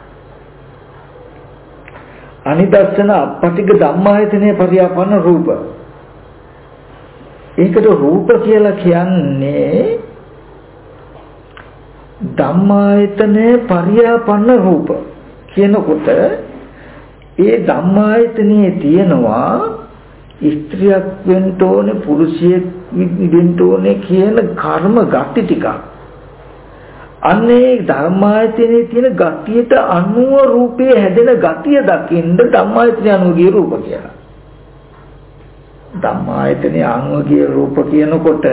අනිදස්සන අපටික ධම්මායතනේ පරියාපන්න රූප. ඒකට රූප කියලා කියන්නේ ධම්මායතනේ පරියාපන්න රූප කියනකොට ඒ ධම්මායතනේ තියෙනවා ස්ත්‍රියක් වෙන්න ඕනේ පුරුෂයෙක් වෙන්න ඕනේ කියන කර්ම ගති ටික. අන්නේ ධර්මායතනයේ තියෙන ගතියට අනුව රූපේ හැදෙන ගතිය දකින්න ධම්මායතනය අනුව ගිය රූප කියලා. ධම්මායතනයේ අනුව ගිය රූප කියනකොට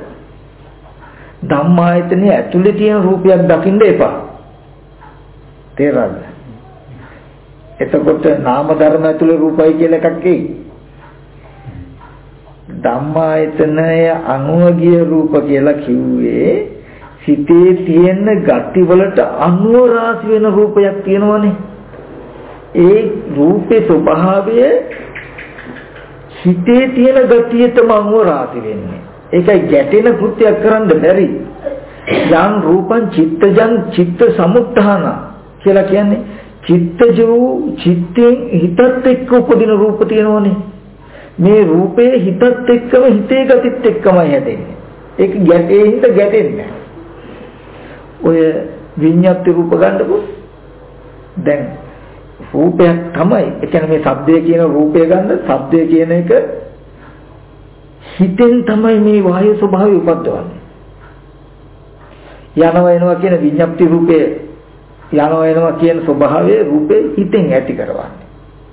ධම්මායතනයේ ඇතුලේ තියෙන රූපයක් දකින්න එපා. තේරෙනවද? එතකොට නාම ධර්ම ඇතුලේ රූපයි කියලා එකක් එයි. ධම්මායතනය අනුව ගිය රූප කියලා කිව්වේ සිතේ තියෙන ගති වලට අනුව රාශි වෙන රූපයක් තියෙනවනේ. ඒ රූපේ ස්වභාවය සිතේ තියෙන ගතියටම අනුව රාශි වෙන්නේ. ඒකයි ගැටෙන කෘත්‍යයක් කරන්න බැරි. යම් රූපං චිත්තජං චිත්ත සමුත්ථාන කියලා කියන්නේ චිත්තජෝ චිත්තෙන් හිතත් එක්ක උපදින රූප තියෙනවනේ. මේ රූපේ හිතත් එක්කම හිතේ ගතිත් එක්කමයි හැදෙන්නේ. ඒක ගැටේ හිත ගැටෙන්නේ. ඔය විඤ්ඤාති රූප ගන්නකො දැන් රූපයක් තමයි. ඒ කියන්නේ මේ ශබ්දය කියන රූපය ගන්න ශබ්දය කියන එක හිතෙන් තමයි මේ වායු ස්වභාවය උපද්දවන්නේ. යනවා එනවා කියන විඤ්ඤාති රූපේ යනවා එනවා කියන ස්වභාවය රූපේ හිතෙන් ඇති කරවන්නේ.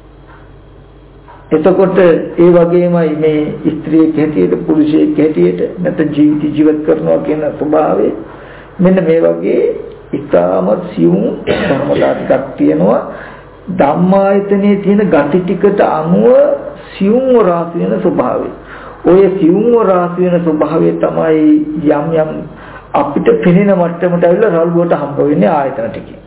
එතකොට ඒ වගේමයි මේ ස්ත්‍රියෙක් හැටියට පුරුෂයෙක් හැටියට නැත්නම් ජීවත් කරනවා කියන ස්වභාවය මෙන්න මේ වගේ ඉතාමත් සියුම් ධර්මතා ටිකක් තියෙනවා. ධම්මායතනයේ තියෙන ගති ටිකට අනුව සියුම්ව රාශි වෙන ස්වභාවය. ඔය සියුම්ව රාශි වෙන ස්වභාවය තමයි යම් යම් අපිට පෙනෙන මට්ටමට ඇවිල්ලා රළුවට හම්බ වෙන්නේ ආයතන ටිකේ.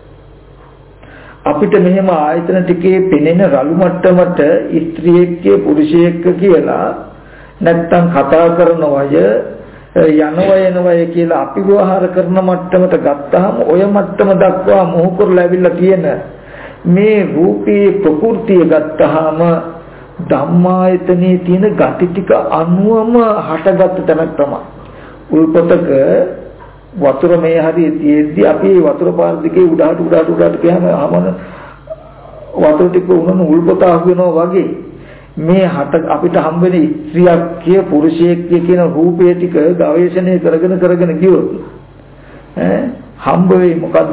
අපිට මෙහෙම ආයතන ටිකේ පෙනෙන රළු මට්ටමට ස්ත්‍රියෙක්ගේ පුරුෂයෙක්ක කියලා නැත්තම් කතා කරන වය යනවා එනවා කියලා අපි ව්‍යවහාර කරන මට්ටමට ගත්තාම ඔය මට්ටම දක්වා මොහු කරලා ඇවිල්ලා තියෙන මේ රූපේ ප්‍රകൃතිය ගත්තාම ධම්මායතනයේ තියෙන ගති ටික අනුවම හටගත් තැනක් තමයි. උල්පතක වතුර මේ හරිය තියෙද්දි අපි වතුර පාර දිගේ උඩට ගියාම ආමන වතුර ටික උනන උල්පත අහු වෙනවා වගේ මේ අපිට හම්බෙන ස්ත්‍රියක් කිය පුරුෂයෙක් කියන රූපේ ටික ගවේෂණය කරගෙන ගියොත් හම්බ වෙයි මොකද්ද?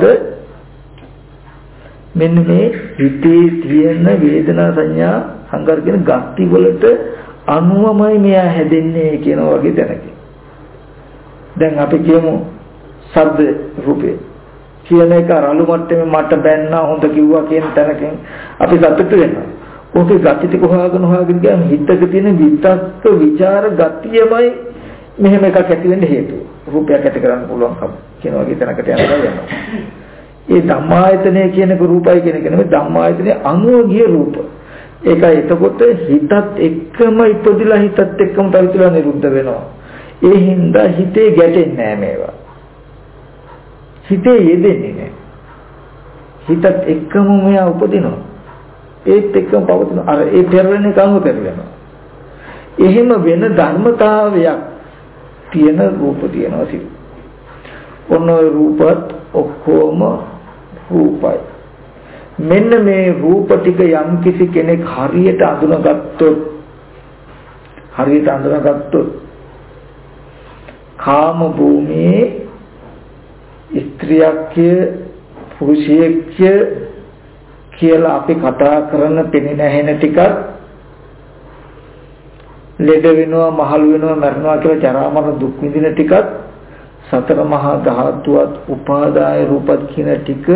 මෙන්න මේ හිතේ තියෙන වේදනා සංඥා සංකාර කියන ගති වලට අනුවමයි මෙයා හැදෙන්නේ කියන වගේ දැනගන්න. දැන් අපි කියමු ශබ්ද රූපේ කියන එක රළු මට්ටමේ මට බැන්නා හොඳ කිව්වා කියන තැනකින් අපි සතුට වෙනවා. ඔකේ ගති ටික හොයාගෙන ගියාම හිතක තියෙන විතක්ක ਵਿਚාර ගතියමයි මෙහෙම එකක් ඇති වෙන්න හේතුව. රූපයක් ඇති කරන්න පුළුවන්කම කියන වගේ තැනකට යනවා. ඒ ධම්මායතනය කියනක රූපයි කියන එක නෙමෙයි ධම්මායතනයේ අනුව ගිය රූප. ඒකයි එතකොට හිතත් එක්කම ඉපදිලා හිතත් එක්කම පරිතුලා නිරුද්ධ වෙනවා. ඒ හින්දා හිතේ ගැටෙන්නේ නැහැ මේවා. හිතේ යෙදෙන්නේ නැහැ. හිතත් එක්කම මෙයා උපදිනවා. ඒත් එක්කම පවතින අර ඒ පෙරලෙන කම පෙරලෙනවා. එහෙම වෙන ධර්මතාවයක් තියෙන රූප තියෙනවා සිල්. ඔන්න ඔය රූපත් ඔක්කොම රූපයි. මෙන්න මේ රූප ටික යම් කිසි කෙනෙක් හරියට අඳුනගත්තොත් කාම භූමියේ ස්ත්‍රියක්ය පුරුෂයෙක්ය කියලා අපි කතා කරන පෙනෙන හැන ටිකක් ලෙඩ වෙනවා මහලු වෙනවා මරනවා කියලා ජරා මරණ දුක් විඳින ටිකක් සතර මහා ධාතුවත් උපාදාය රූපත් කියන ටික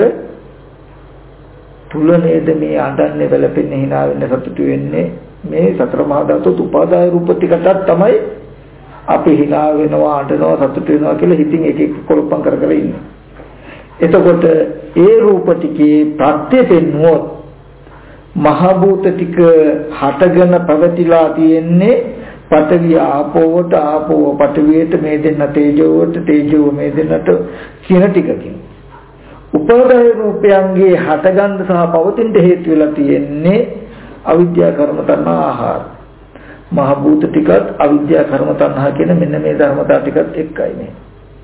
තුල නේද මේ අඬන්නේ වැළපෙන්නේ hina වෙන්නේ සතුටු වෙන්නේ මේ සතර මහා ධාතුත් උපාදාය රූප ටිකට තමයි අපි hina වෙනවා අඬනවා සතුටු වෙනවා කියලා හිතින් එක එක කොල්පම් කර ඉන්නේ. එතකොට ඒ රූප ටිකේ ප්‍රත්‍ය පෙන්වුවොත් මහ භූත ටික හටගෙන පැවතිලා තියෙන්නේ පඨවි ආපෝවට ආපෝව පඨවියට මේ දෙන්න තේජෝවට තේජෝව මේ දෙන්නට කියන ටිකකින් උපාදාය රූපයන්ගේ හටගන්න සහ පවතින හේතු වෙලා තියෙන්නේ අවිද්‍යා කර්ම තණ්හා ආහාර මහ භූත ටිකත් අවිද්‍යා කර්ම තණ්හා කියන මෙන්න මේ ධර්මතා ටිකත් එක්කයි මේ.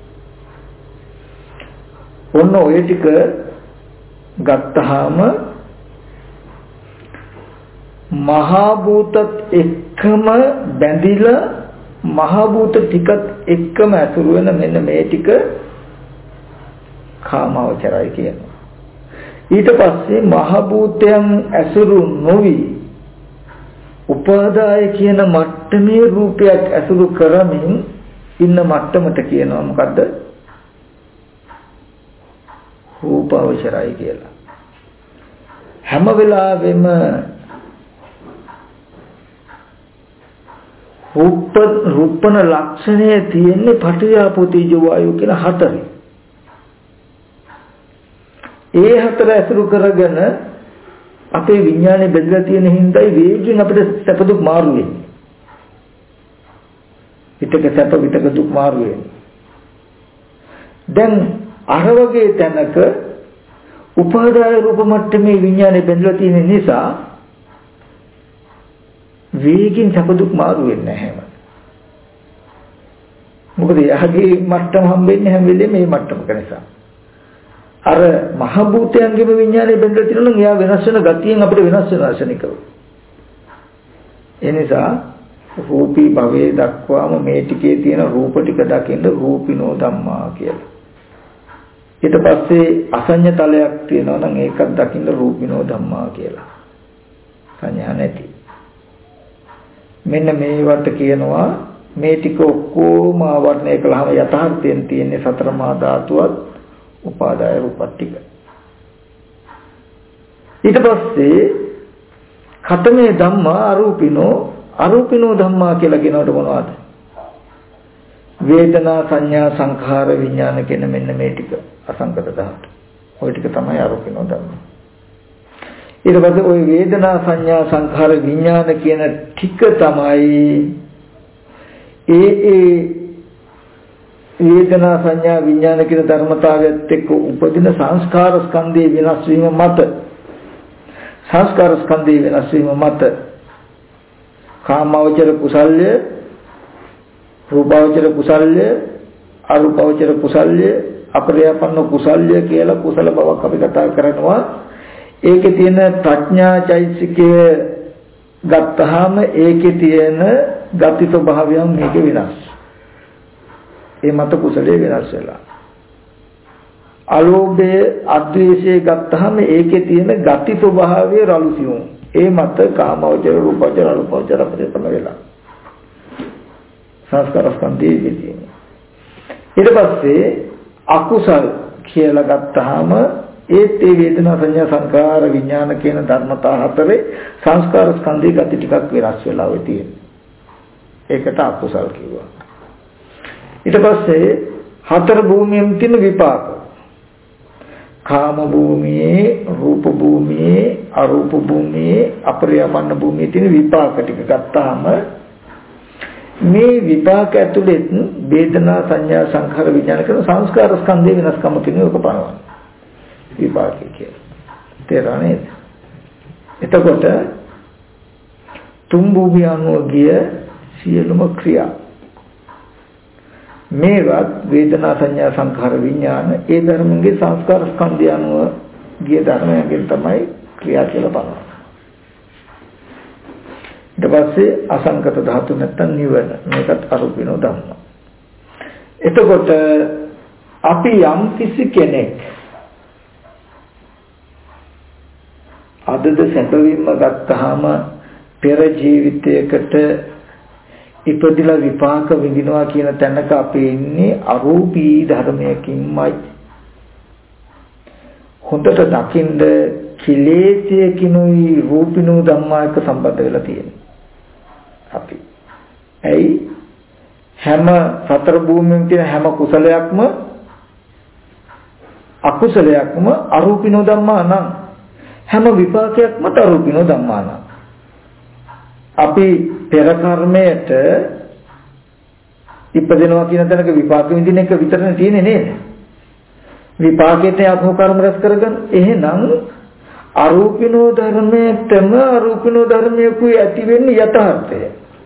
ඔන්න ඔය ටික ගත්තාම මහා භූතත් එක්කම බැඳිලා මහා භූත ටිකත් එක්කම ඇතුළු වෙන මෙන්න මේ ටික කාමාවචරයි කියනවා. ඊට පස්සේ මහ භූතයන් ඇසුරු නොවි උපාදාය කියන මට්ටමේ රූපයක් ඇසුරු කරමින් ඉන්න මට්ටමට කියනවා මොකද්ද? රූපාවචරයි කියලා. හැම වෙලාවෙම රූපන ලක්ෂණය තියෙන්නේ පටිඝාපෝ තේජෝ වායෝ කියලා හතරේ. ඒ හතර ඇසුරු කරගෙන අපේ විඥානේ බෙදලා තියෙන හින්දායි වේගයෙන් අපිට සැප දුක් මාරු වෙන්නේ. විතක සැප විතක දුක් මාරු වෙන්නේ. දැන් අර වගේ තැනක උපාදාය රූප මට්ටමේ විඥානේ බෙදලා තියෙන නිසා වේගින් සැප දුක් මාරු වෙන්නේ නැහැ. මොකද යහගේ මට්ටම හම්බෙන්නේ හැම වෙලේම මේ මට්ටමක නිසා. අර මහ භූතයන්ගේම විඥානේ බෙදලා තියෙනවා නම් එයා වෙනස් වෙන ගතියෙන් අපිට වෙනස් වෙන ආශනිකව. ඒ නිසා රූපී භවයේ දක්වාම මේ ටිකේ තියෙන රූප ටික දකින්න රූපිනෝ ධම්මා කියලා. ඊට පස්සේ අසඤ්ඤ තලයක් තියෙනවා නම් ඒකත් දකින්න රූපිනෝ ධම්මා කියලා. සංඥා නැති. මෙන්න මේවට කියනවා මේ ටික ඔක්කොම ආවරණය කළාම යථාර්ථයෙන් තියෙන්නේ සතර මහා ධාතුවත් උපාදාය රූපත් ටික. ඊට පස්සේ ඛතමේ ධම්මා අරූපිනෝ ධම්මා කියලා කියනකොට මොනවද? වේදනා සංඥා සංඛාර විඥාන කියන මෙන්න මේ ටික අසංකත ධාතු. ওই ටික තමයි අරූපිනෝ ධම්මා. ඊට පස්සේ ওই වේදනා සංඥා සංඛාර විඥාන කියන ටික තමයි ඒ වේදනා සංඥා විඥාන කියන ධර්මතාවයත් එක්ක උපදින සංස්කාර ස්කන්ධයේ වෙනස් වීම මත සංස්කාර ස්කන්ධයේ වෙනස් වීම මත කාමාවචර කුසල්ය රූපාවචර කුසල්ය අරූපාවචර කුසල්ය අපරියාපන්න කුසල්ය කියලා කුසල බවක් අපි කතා කරනවා. ඒකේ තියෙන ප්‍රඥා චෛතසිකය ගත්තාම ඒකේ තියෙන ගති ස්වභාවයන් මේක වෙනස්. ඒ මත කුසලයේ වෙනස් වෙලා. අලෝභය අද්වේෂය ගත්තාම ඒකේ තියෙන ගති ස්වභාවය රළු සියුම්. ඒ මත කාමවචර රූපවචර අරූපවචර අපරිපන්න වෙලා. සංස්කාර ස්කන්ධයේ තියෙන. ඊට පස්සේ අකුසල් කියලා ගත්තාම ඒත් ඒ වේදනා සංඥා සංකාර විඥාන කියන ධර්මතා හතරේ සංස්කාර ස්කන්ධයේ ගති ටිකක් වෙනස් වෙලා වෙ තියෙනවා. ඒකට අකුසල් කිව්වා. ඊට පස්සේ හතර භූමියෙන් තියෙන විපාක. කාම භූමියේ, රූප භූමියේ, අරූප භූමියේ, අපරියමන්න භූමියේ තියෙන විපාක ටික ගත්තාම මේ විපාක ඇතුළේ වේදනා සංඥා සංඛාර විඥාන කියන සංස්කාර ස්කන්ධයේ වෙනස්කම තියෙන එක බලන්න. විපාක කියලා. තේරුණා නේද? එතකොට තුන් භූමිය අනුව ගිය සියලුම ක්‍රියා මේවත් වේදනා සංඥා සංඛාර විඥාන ඒ ධර්මයේ සංස්කාර ස්කන්ධය අනුව ගිය ධර්මයෙන් තමයි ක්‍රියා කියලා බලනවා. ඊට පස්සේ අසංකත ධාතු නැත්තම් නිවන මේකත් අරූපිනෝ ධම්ම. එතකොට අපි යම් කිසි කෙනෙක් අදද සැපවීම ගත්තාම පෙර ජීවිතයකට ඉපදිලා විපාක විඳිනවා කියන තැනක අපි ඉන්නේ අරූපී ධර්මයකින්මයි. හොඳට දකින්න කිලේශයකිනුයි රූපිනෝ ධම්මා එක්ක සම්බන්ධ වෙලා තියෙනවා. අපි ඇයි හැම සතර භූමියෙන් තියෙන හැම කුසලයක්ම අකුසලයක්ම අරූපිනෝ ධම්මා නම් හැම විපාකයක්ම අරූපිනෝ ධම්මා නම් අපි පෙර කර්මයට ඉපදෙනවා කියන තැනක විපාක විඳින එක විතරනේ තියෙන්නේ නේද? විපාකයට අපෝ කර්ම රැස් කරගන්න. එහෙනම් අරූපිනෝ ධර්මයටම අරූපිනෝ ධර්මයකුයි ඇති වෙන්නේ යථාර්ථය.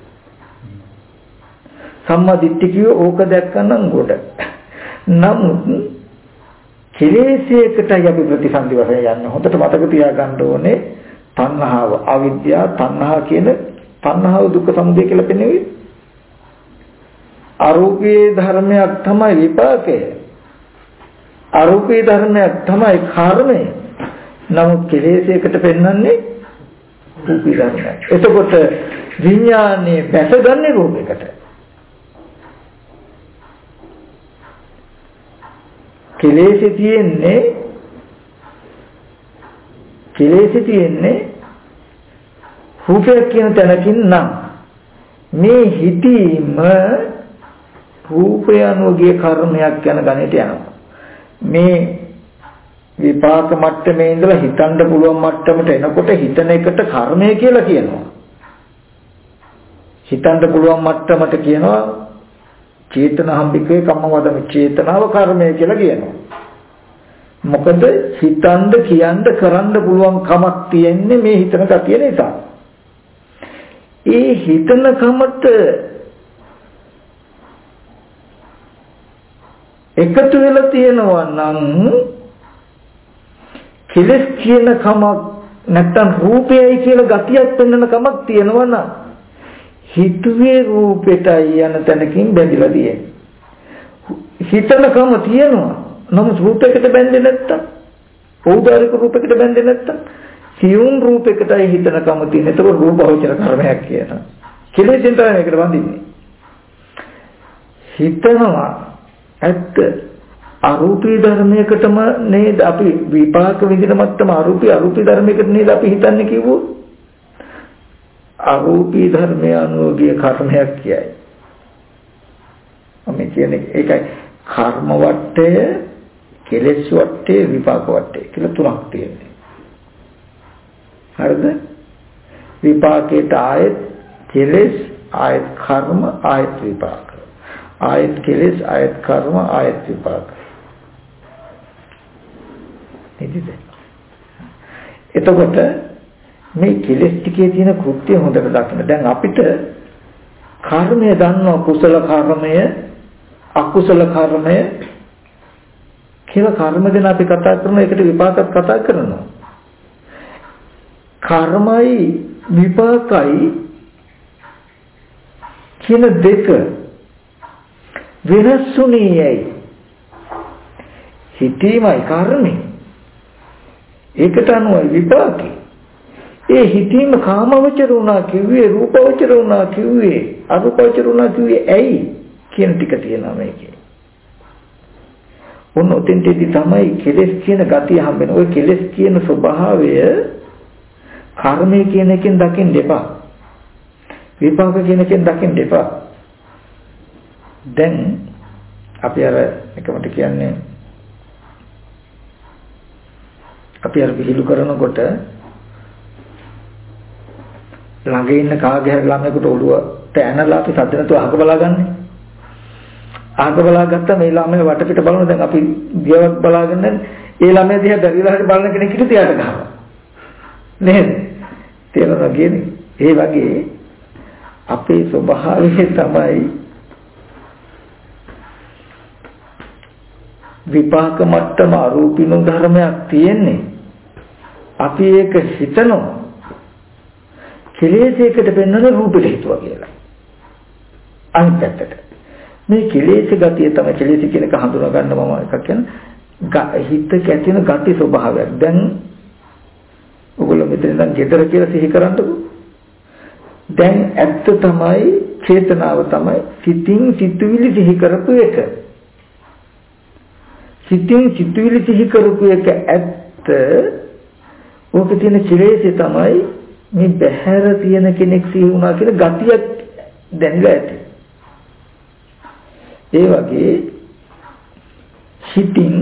සම්මා දිට්ඨිය ඕක දැක්කනම් ගොඩ. නමුත් කෙලෙසයකටයි අපි ප්‍රතිසන්දි වශයෙන් යන්නේ. හොඳට මතක තියාගන්න ඕනේ තණ්හාව, අවිද්‍යාව, තණ්හා කියන තණ්හාව දුක්ඛ සමුදය කියලා පෙන්වන්නේ. අරූපී ධර්මයක් තමයි විපාකය. අරූපී ධර්මයක් තමයි කර්මය. නමුත් කෙලෙසයකට පෙන්වන්නේ රූපී ධර්මයක්. එතකොට විඥානයේ බැසගන්නේ රූපයකට. කෙලෙසෙ තියෙන්නේ රූපයක් කියන තැනකින් නම් මේ හිතීම රූපය අනුගිය කර්මයක් යන ගණයට යනවා. මේ විපාක මට්ටමේ ඉඳලා හිතන්න පුළුවන් මට්ටමට එනකොට හිතන එකට කර්මය කියලා කියනවා. හිතන්න පුළුවන් මට්ටමට කියනවා චේතනහම්බිකේ කම්මවදම චේතනාව කර්මය කියලා කියනවා. මොකද හිතන්න කියන්න කරන්න පුළුවන් කමක් තියෙන්නේ මේ හිතන ගතිය නිසා. ඒ හිතන කමට එකතු වෙලා තියෙනවා නම් කෙලස් කියන කමක් නැත්තම් රූපයයි කියලා ගතියක් පෙන්වන කමක් තියෙනවා නම් හිතුවේ රූපෙටයි යන තැනකින් බැඳිලා තියෙන්නේ. හිතන කම තියෙනවා නමුත් රූපයකට බැඳෙන්නේ නැත්තම් පෞද්ගලික රූපයකට බැඳෙන්නේ නැත්තම් සියුම් රූපයකටයි හිතන කම තියෙන්නේ. ඒක රූපවචර කර්මයක් කියනවා. කෙලෙසෙන් තමයි මේකට බඳින්නේ. හිතනවා ඇත්ත අරූපී ධර්මයකටම නේද අපි විපාක විඳින මත්තම අරූපී ධර්මයකට නේද අපි හිතන්නේ කිව්වොත් අරූපී ධර්මය අනුගිය කර්මයක් කියයි. අපි කියන්නේ ඒකයි කර්ම වටය, කෙලෙස් වටය, විපාක වටය කියලා තුනක් තියෙනවා. හරිද? විපාකයට ආයත් කෙලෙස්, ආයත් කර්ම, ආයත් විපාක. ආයත් කෙලෙස්, ආයත් කර්ම, ආයත් විපාක. එතකොට මේ කෙලෙස් ටිකේ තියෙන කෘත්‍ය හොඳට දකින්න. දැන් අපිට කර්මය දන්නවා කුසල කර්මය, අකුසල කර්මය කියලා කර්ම ගැන අපි කතා කරනවා. ඒකට විපාකත් කතා කරනවා. කර්මයි විපාකයි කියන දෙක වෙනස්ුණේයි. හිතීමයි කර්මය. ඒකට අනුවයි විපාකේ. ඒ හිතීම කාමවචර වුණා කිව්වේ, රූපවචර වුණා කිව්වේ, අරූපවචර වුණා කිව්වේ ඇයි කියන ටික තියෙනවා මේකේ. ඔන්න ඔතෙන්ටදී තමයි කෙලෙස් කියන ගතිය හම්බෙන්නේ. ওই කෙලෙස් කියන ස්වභාවය කර්මය කියන එකෙන් දකින්න එපා. විපාක කියන එකෙන් දකින්න එපා. දැන් අපි අර එකමට කියන්නේ අපි අර පිළිලු කරනකොට ළඟ ඉන්න කාගේ හරි ළමයෙකුට ඔළුවට ඇනලා අපි සද්ද නැතුව අහක බලාගන්නේ. අහක බලාගත්තා මේ ළමයා වටපිට බලන දැන් අපි දියවත් බලාගෙන ඒ ළමයා දිහා බැරිලා හරි බලන කෙනෙක් හිටිය තියාට ගහනවා. නේද? තේරෙනවා කියන්නේ. ඒ වගේ අපේ ස්වභාවය තමයි විපාක මට්ටම අරූපිනු ධර්මයක් තියෙන්නේ. අපි ඒක හිතනවා කෙලෙසයකට පෙන්වන රූපෙට හිතුවා කියලා. අනිත් පැත්තට මේ කෙලෙස ගතිය තමයි කෙලෙස කියන එක හඳුනා ගන්න මම එකක් කියන්නේ හිත කැතින ගති ස්වභාවයක්. දැන් ඔයගොල්ලෝ මෙතන ඉඳන් ගෙදර කියලා සිහි කරන්නකෝ. දැන් ඇත්ත තමයි චේතනාව තමයි සිතින් සිතුවිලි සිහි කරපු එක. සිතින් සිතුවිලි සිහි කරපු එක ඇත්ත. ඕක තියෙන කෙලෙසේ තමයි මේ බහැර තියෙන කෙනෙක් සිහි වුණා කියලා ගතියක් දැනලා ඇති. ඒ වගේ හිතින්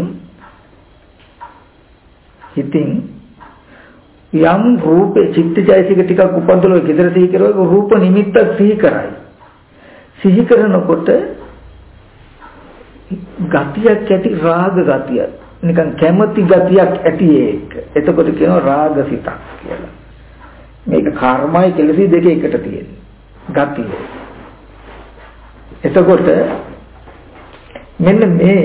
යම් රූපේ චිත්තජයසික ටිකක් උපන්දලෝ ගෙදර සිහි කරවක රූප නිමිත්තක් සිහි කරයි. සිහි කරනකොට ගතියක් ඇති රාග ගතියක්. නිකන් කැමැති ගතියක් ඇති ඒක. එතකොට කියනවා රාගසිතක් කියලා. මේක කර්මයි කෙලෙසි දෙක එකට තියෙන ගතිය. එතකොට මෙන්න මේ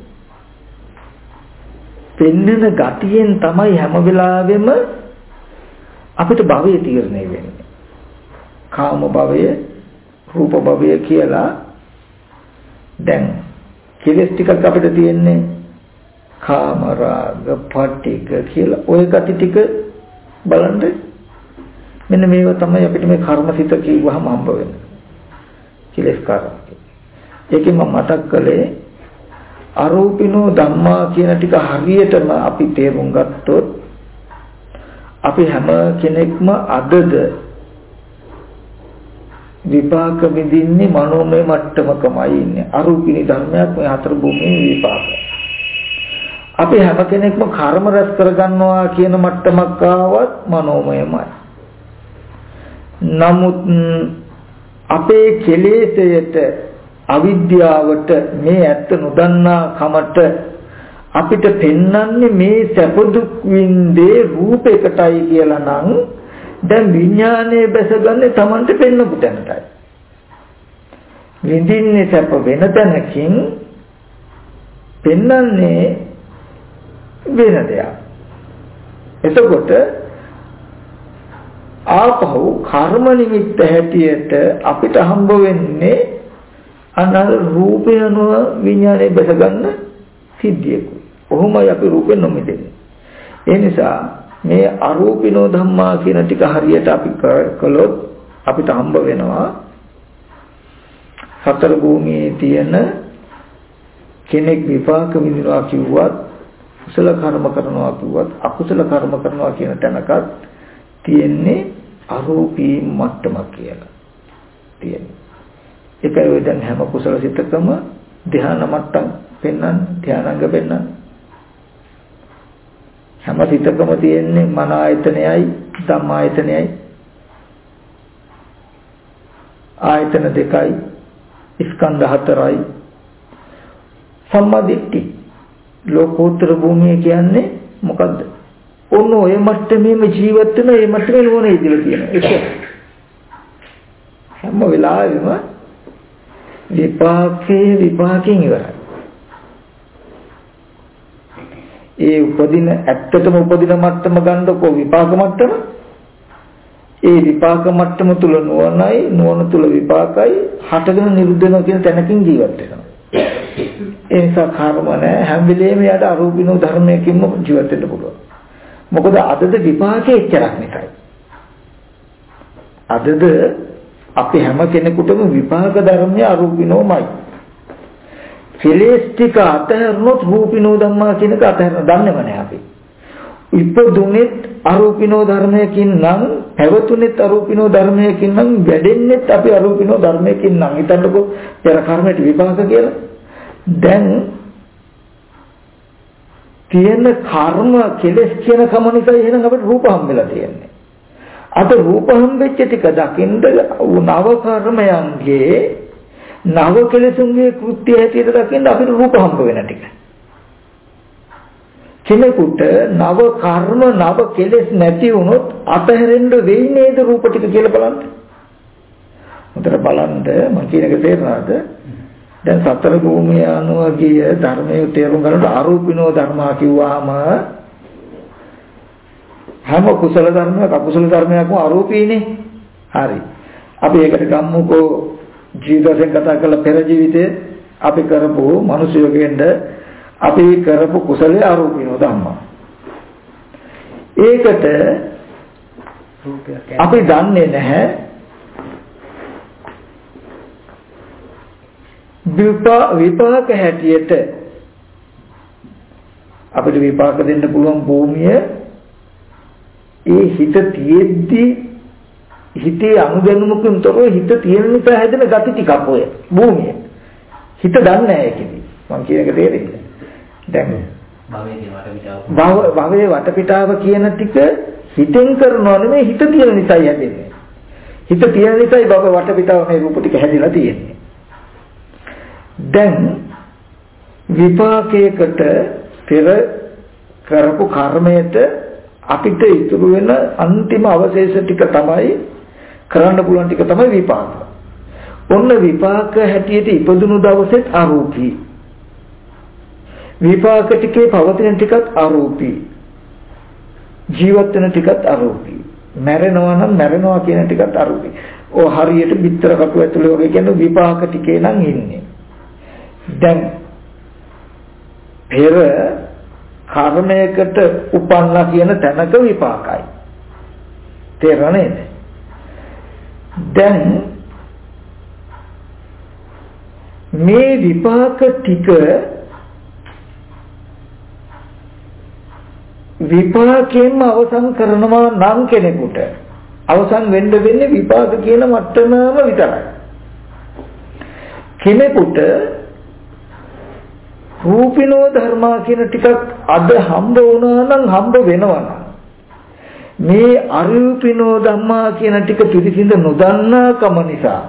පෙන්නන ගතියෙන් තමයි හැම වෙලාවෙම අපිට භවය තීරණය වෙන්නේ. කාම භවය, රූප භවය කියලා දැන් කෙලෙස් ටිකක් අපිට තියෙන්නේ කාමරාග, පටිඝ කියලා ওই gati ටික බලන්න. මෙන්න මේවා තමයි අපිට මේ කර්මසිත කියවහම හම්බ වෙන්නේ. කෙලස් කර්ම. ඒකෙන් මම මතක් කළේ අරූපිනෝ ධම්මා කියන ටික හරියටම අපි තේරුම් ගත්තොත් අපි හැම කෙනෙක්ම අදද විපාක විඳින්නේ මනෝමය මට්ටමකමයි ඉන්නේ. අරූපිනී ධර්මයක් මේ හතර භූමියේ විපාක. අපි හැම කෙනෙක්ම කර්ම රැස් කරගන්නවා කියන මට්ටමක් ආවත් මනෝමයමයි. නමුත් අපේ කෙලෙසයට අවිද්‍යාවට මේ ඇත්ත නොදන්නා කමට අපිට පෙන්වන්නේ මේ සැප දුක් විඳේ රූපයකටයි කියලා නම් දැන් විඥානයේ බැසගන්නේ Tamanට පෙන්වපු තැනටයි. විඳින්නේ සැප වෙන තැනකින් පෙන්වන්නේ වෙන දෙයක්. එතකොට ආපහු කර්ම නිමිත්ත හැටියට අපිට හම්බ වෙන්නේ අනර රූපය අනුව විඥානයේ බැසගන්න සිද්ධියකුයි. ඔහොමයි අපි රූපෙන් නොමිදෙන්නේ. ඒ නිසා මේ අරූපිනෝ ධම්මා කියන ටික හරියට අපි කළොත් අපිට හම්බ වෙනවා සතර භූමියේ තියෙන කෙනෙක් විපාක විඳිනවා කිව්වත් කුසල කර්ම කරනවා කිව්වත් අකුසල කර්ම කරනවා කියන තැනකත් තියෙන්නේ අරූපී මට්ටමක් කියලා තියෙනවා. ඒකයි ඔය දැන් හැම කුසල සිතකම ධ්‍යාන මට්ටම් පෙන්වන්න ධ්‍යානංග පෙන්වන්න. හැම සිතකම තියෙන්නේ මන ආයතනයයි ධම්ම ආයතනයයි. ආයතන දෙකයි ස්කන්ධ හතරයි. සම්මාදිට්ඨි ලෝකෝත්තර භූමිය කියන්නේ මොකද්ද? ඔන්න ඔය මට්ටමේම ජීවත් වෙන ඒ මට්ටමේ නෝන ඉදිරිය තියෙනවා. ඒක හැම වෙලාවෙම විපාකයෙන් ඉවරයි. ඒ උපදින ඇත්තටම උපදින මට්ටම ගන්නකො විපාක මට්ටම. ඒ විපාක මට්ටම තුල නුවණයි නුවණ තුල විපාකයි හටගෙන නිරුද්ධ වෙනවා කියන තැනකින් ජීවත් වෙනවා. ඒ නිසා කර්ම නැහැ හැම වෙලේම යට අරූපිනෝ ධර්මයකින්ම ජීවත් වෙන්න පුළුවන්. මොකද අදද විපාකේ එච්චරක් නිකයි. අදද අපි හැම කෙනෙකුටම විපාක ධර්මය අරූපිනෝමයි. කෙලෙස් ටික අතහැරුණොත් රූපිනෝ ධම්මා කියන එක අතහැරන දන්නේම නැහැ අපි. ඉපදුනෙත් අරූපිනෝ ධර්මයකින් නම් පැවතුනෙත් අරූපිනෝ ධර්මයකින් නම් වැඩෙන්නෙත් අපි අරූපිනෝ ධර්මයකින් නම් හිතන්නකෝ පෙර කර්මයට විපාක කියලා. දැන් තියෙන කර්ම කෙලෙස් කියන කම නිසා එහෙනම් අපිට රූප හම්බෙලා තියෙන්නේ. අද රූප හම්බෙච්ච ටික දකින්න නව කර්මයන්ගේ නව කෙලෙසුන්ගේ කෘත්‍ය හැටියට දකින්න අපිට රූප හම්බ වෙන ටික. කෙනෙකුට නව කර්ම නව කෙලෙස් නැති වුණොත් අතහැරෙන්න වෙයි නේද රූප ටික කියලා බලන්න. උතර බලන්න මම කියන එක තේරෙනවද? දැන් සතර භූමිය අනුව ගිය ධර්මයේ තේරුම් ගන්නට අරූපිනෝ ධර්මා කිව්වහම හැම කුසල ධර්මයක් අකුසල ධර්මයක්ම අරූපීනේ. හරි. අපි ඒකට ගම්මුකෝ ජීවිතයෙන් කතා කරලා පෙර ජීවිතේ අපි කරපු මිනිසෙකුගෙන්ද අපි කරපු කුසලයේ අරූපිනෝ ධම්මා. ඒකට අපි දන්නේ නැහැ විපාක හැටියට අපිට විපාක දෙන්න පුළුවන් භූමිය ඒ හිත තියෙද්දි හිතේ අනුගමනකින් තොරව හිත තියෙන නිසා හැදෙන gati ටිකක් ඔය භූමිය. හිත දන්නේ නැහැ ඒකෙදි. මම කියන එක තේරෙන්නේ. දැන් භවයේ වටපිටාව කියන ටික හිතෙන් කරනව නෙමෙයි හිත තියෙන නිසායි හැදෙන්නේ. හිත තියෙන නිසායි භව වටපිටාව මේ රූප ටික හැදිලා තියෙන්නේ. දැන් විපාකයකට පෙර කරපු කර්මයට අපිට ඉතුරු වෙන අන්තිම අවශේෂ ටික තමයි කරන්න පුළුවන් ටික තමයි විපාක. ඔන්න විපාක හැටියට ඉපදුණු දවසෙත් අරූපී. විපාක ටිකේ පවතින ටිකත් අරූපී. ජීවත් වෙන ටිකත් අරූපී. මැරෙනවා නම් මැරෙනවා කියන ටිකත් අරූපී. ඔය හරියට පිටර කටු ඇතුලේ වගේ කියන විපාක ටිකේ නම් ඉන්නේ. දැන් පෙර කර්මයකට උපන්නා කියන තැනක විපාකයි. තේරෙන්නේ? දැන් මේ විපාක ටික විපාකයෙන්ම අවසන් කරනවා නම් කෙනෙකුට අවසන් වෙන්න වෙන්නේ විපාක කියන මට්ටමම විතරයි. කෙනෙකුට රූපිනෝ ධර්මා කියන ටිකක් අද හම්බ වුණා නම් හම්බ වෙනවා නම් මේ අරූපිනෝ ධම්මා කියන ටික පිළිසිඳ නොදන්නා කම නිසා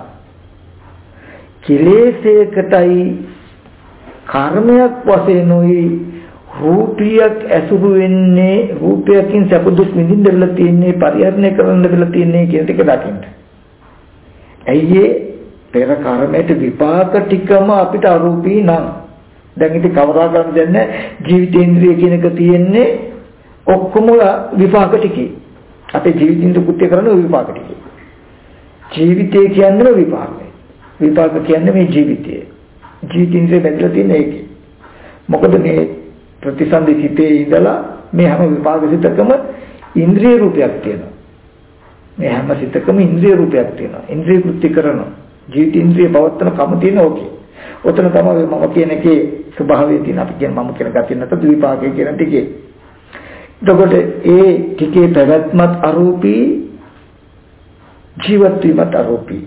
කෙලෙසයකටයි කර්මයක් වශයෙන් උයි රූපියක් ඇසුරු වෙන්නේ රූපයකින් සැප දුක් විඳින්න වෙලා තියෙන්නේ පරිහරණය කරන්න වෙලා තියෙන්නේ කියන ටික දකින්න. ඇයි පෙර කර්මයට විපාක ටිකම අපිට අරූපී නම් දැන් ඉතින් කවදා ගන්න දෙන්නේ ජීවිතේන්ද්‍රිය කියන එක තියෙන්නේ ඔක්කොම විපාක ටිකේ. අපේ ජීවිතින් කුත්‍ය කරන විපාක ටිකේ. ජීවිතය කියන්නේ විපාකයි. විපාක කියන්නේ මේ ජීවිතය. ජීවිතින්ද්‍රිය බැඳලා තියෙන එකේ. මොකද මේ ප්‍රතිසන්දි සිතේ ඉඳලා මේ හැම විපාක සිතකම ඉන්ද්‍රිය රූපයක් තියෙනවා. මේ හැම සිතකම ඉන්ද්‍රිය රූපයක් තියෙනවා. ඉන්ද්‍රිය කෘත්‍ය කරනවා. ජීවිතින්ද්‍රිය පවත්තන කම තියෙන ඕකේ. ඔතන තමයි මම කියන එකේ ස්වභාවය තියෙන. අපි කියන මම කියන ගතිය නැත්නම් විපාකයේ කියන ටිකේ. එතකොට ඒ ටිකේ පැවැත්මත් අරූපී ජීවත් වීමත් අරූපී.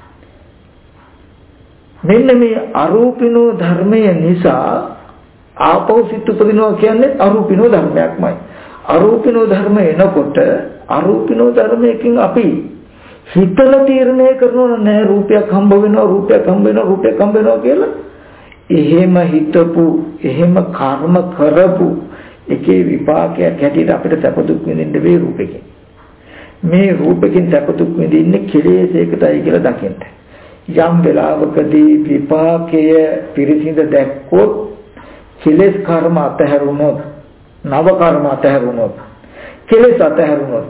මෙන්න මේ අරූපිනෝ ධර්මය නිසා ආපෝ සිත් උපදිනවා කියන්නේ අරූපිනෝ ධර්මයක්මයි. අරූපිනෝ ධර්ම එනකොට අරූපිනෝ ධර්මයකින් අපි හිතලා තීරණය කරනවා නෑ රූපයක් හම්බ වෙනවා රූපයක් හම්බ වෙනවා රූපයක් හම්බ වෙනවා කියලා. එහෙම හිතපු එහෙම කර්ම කරපු එකේ විපාකයක් හැටියට අපිට සැප දුක් විඳින්න වේ රූපෙකින්. මේ රූපෙකින් සැප දුක් විඳින්නේ කෙලෙසයකටයි කියලා දකින්න. යම් වෙලාවකදී විපාකය පිරිසිඳ දැක්කොත් කෙලෙස් කර්ම අතහැරුණොත් නව කර්ම අතහැරුණොත් කෙලෙස් අතහැරුණොත්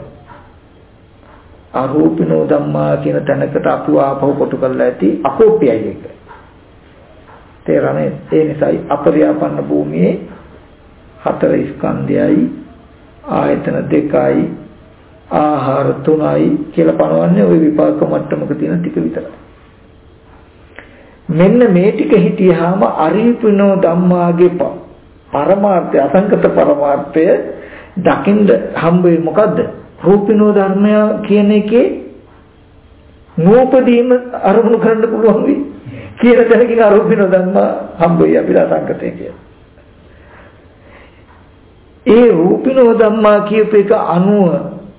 අරූපිනෝ ධම්මා කියන තැනකට අපව ආපහු කොටු කරලා ඇති අකෝප්‍යයි එක. තේරෙන්නේ? ඒ නිසායි අපරියාපන්න භූමියේ හතර ස්කන්ධයයි ආයතන දෙකයි ආහාර තුනයි කියලා පනවන්නේ ওই විපාක මට්ටමක තියෙන ටික විතරයි. මෙන්න මේ ටික හිටියාම අරූපිනෝ ධම්මාගේ පරමාර්ථය අසංකත පරමාර්ථය දකින්න හම්බ වෙයි. මොකද්ද? රූපිනෝ ධර්මය කියන එකේ නූපදීම අරමුණු කරන්න පුළුවන් වෙයි කියන තැනකින් අරූපිනෝ ධර්ම හම්බ වෙයි අපිට අසංකතය කියන. ඒ රූපිනෝ ධම්මා කියප එක අනුව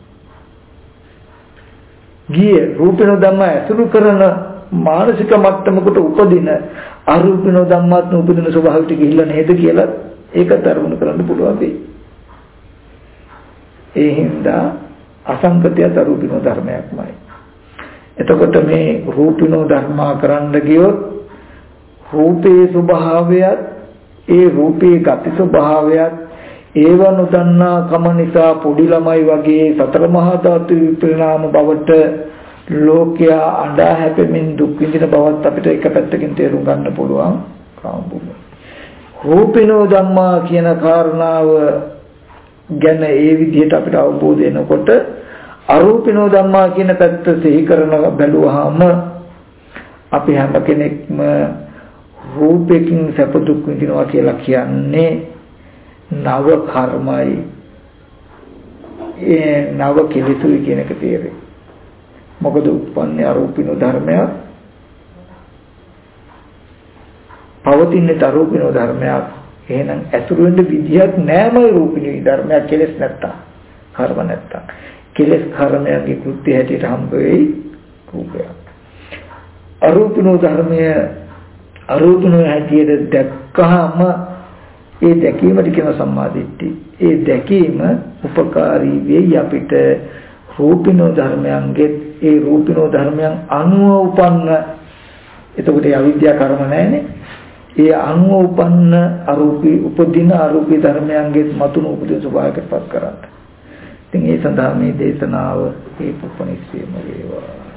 ගිය රූපිනෝ ධම්මා ඇසුරු කරන මානසික මට්ටමකට උපදින අරූපිනෝ ධම්මාත් උපදින ස්වභාවයට ගිහිල්ලා නේද කියලා ඒකත් අරමුණු කරන්න පුළුවන් වෙයි. ඒ හින්දා අසංකතය අරූපිනෝ ධර්මයක්මයි. එතකොට මේ රූපිනෝ ධර්මා කරන්න ගියොත් රූපේ ස්වභාවයත් ඒ රූපේ ගති ස්වභාවයත් ඒව නොදන්නා කම නිසා පොඩි ළමයි වගේ සතර මහා ධාතු විපරිණාම බවට ලෝකයා අඬා හැපෙමින් දුක් විඳින බවත් අපිට එක පැත්තකින් තේරුම් ගන්න පුළුවන්. රූපිනෝ ධම්මා කියන කාරණාව ගැන ඒ විදිහට අපිට අවබෝධ වෙනකොට අරූපිනෝ ධම්මා කියන පැත්ත සිහි කරන බැලුවාම අපි හැම කෙනෙක්ම රූපයෙන් සැප දුක් විඳිනවා කියලා කියන්නේ නව කර්මයි ඒ නව කිලිසුයි කියන එක තේරෙයි. මොකද උපන්නේ අරූපිනෝ ධර්මයක් පවතින්නේ අරූපිනෝ ධර්මයක්. එහෙනම් ඇතුළු වෙන්න විදියක් නෑමයි රූපිනී ධර්මයක් කෙලස් නැත්තම් කර්ම නැත්තම් කෙලස් කර්මයන්ගේ කෘත්‍ය හැටියට හම්බ වෙයි රූපය. අරූපිනෝ ධර්මය අරූපිනෝ හැටියට දැක්කහම ඒ දැකීමට කියන සම්මාදිට්ඨි. ඒ දැකීම උපකාරී වෙයි අපිට රූපිනෝ ධර්මයන්ගේ ඒ රූපිනෝ ධර්මයන් අනුව උපන්න. එතකොට අවිද්‍යා කර්ම නැහැනේ. ඒ අනුව උපන්න අරූපී උපදින අරූපී ධර්මයන්ගේ මතුන උපදින ස්වභාවයකටපත් කරන්න. ඉතින් ඒ සඳහා මේ දේශනාව හේතුපනිස්සීම වේවා.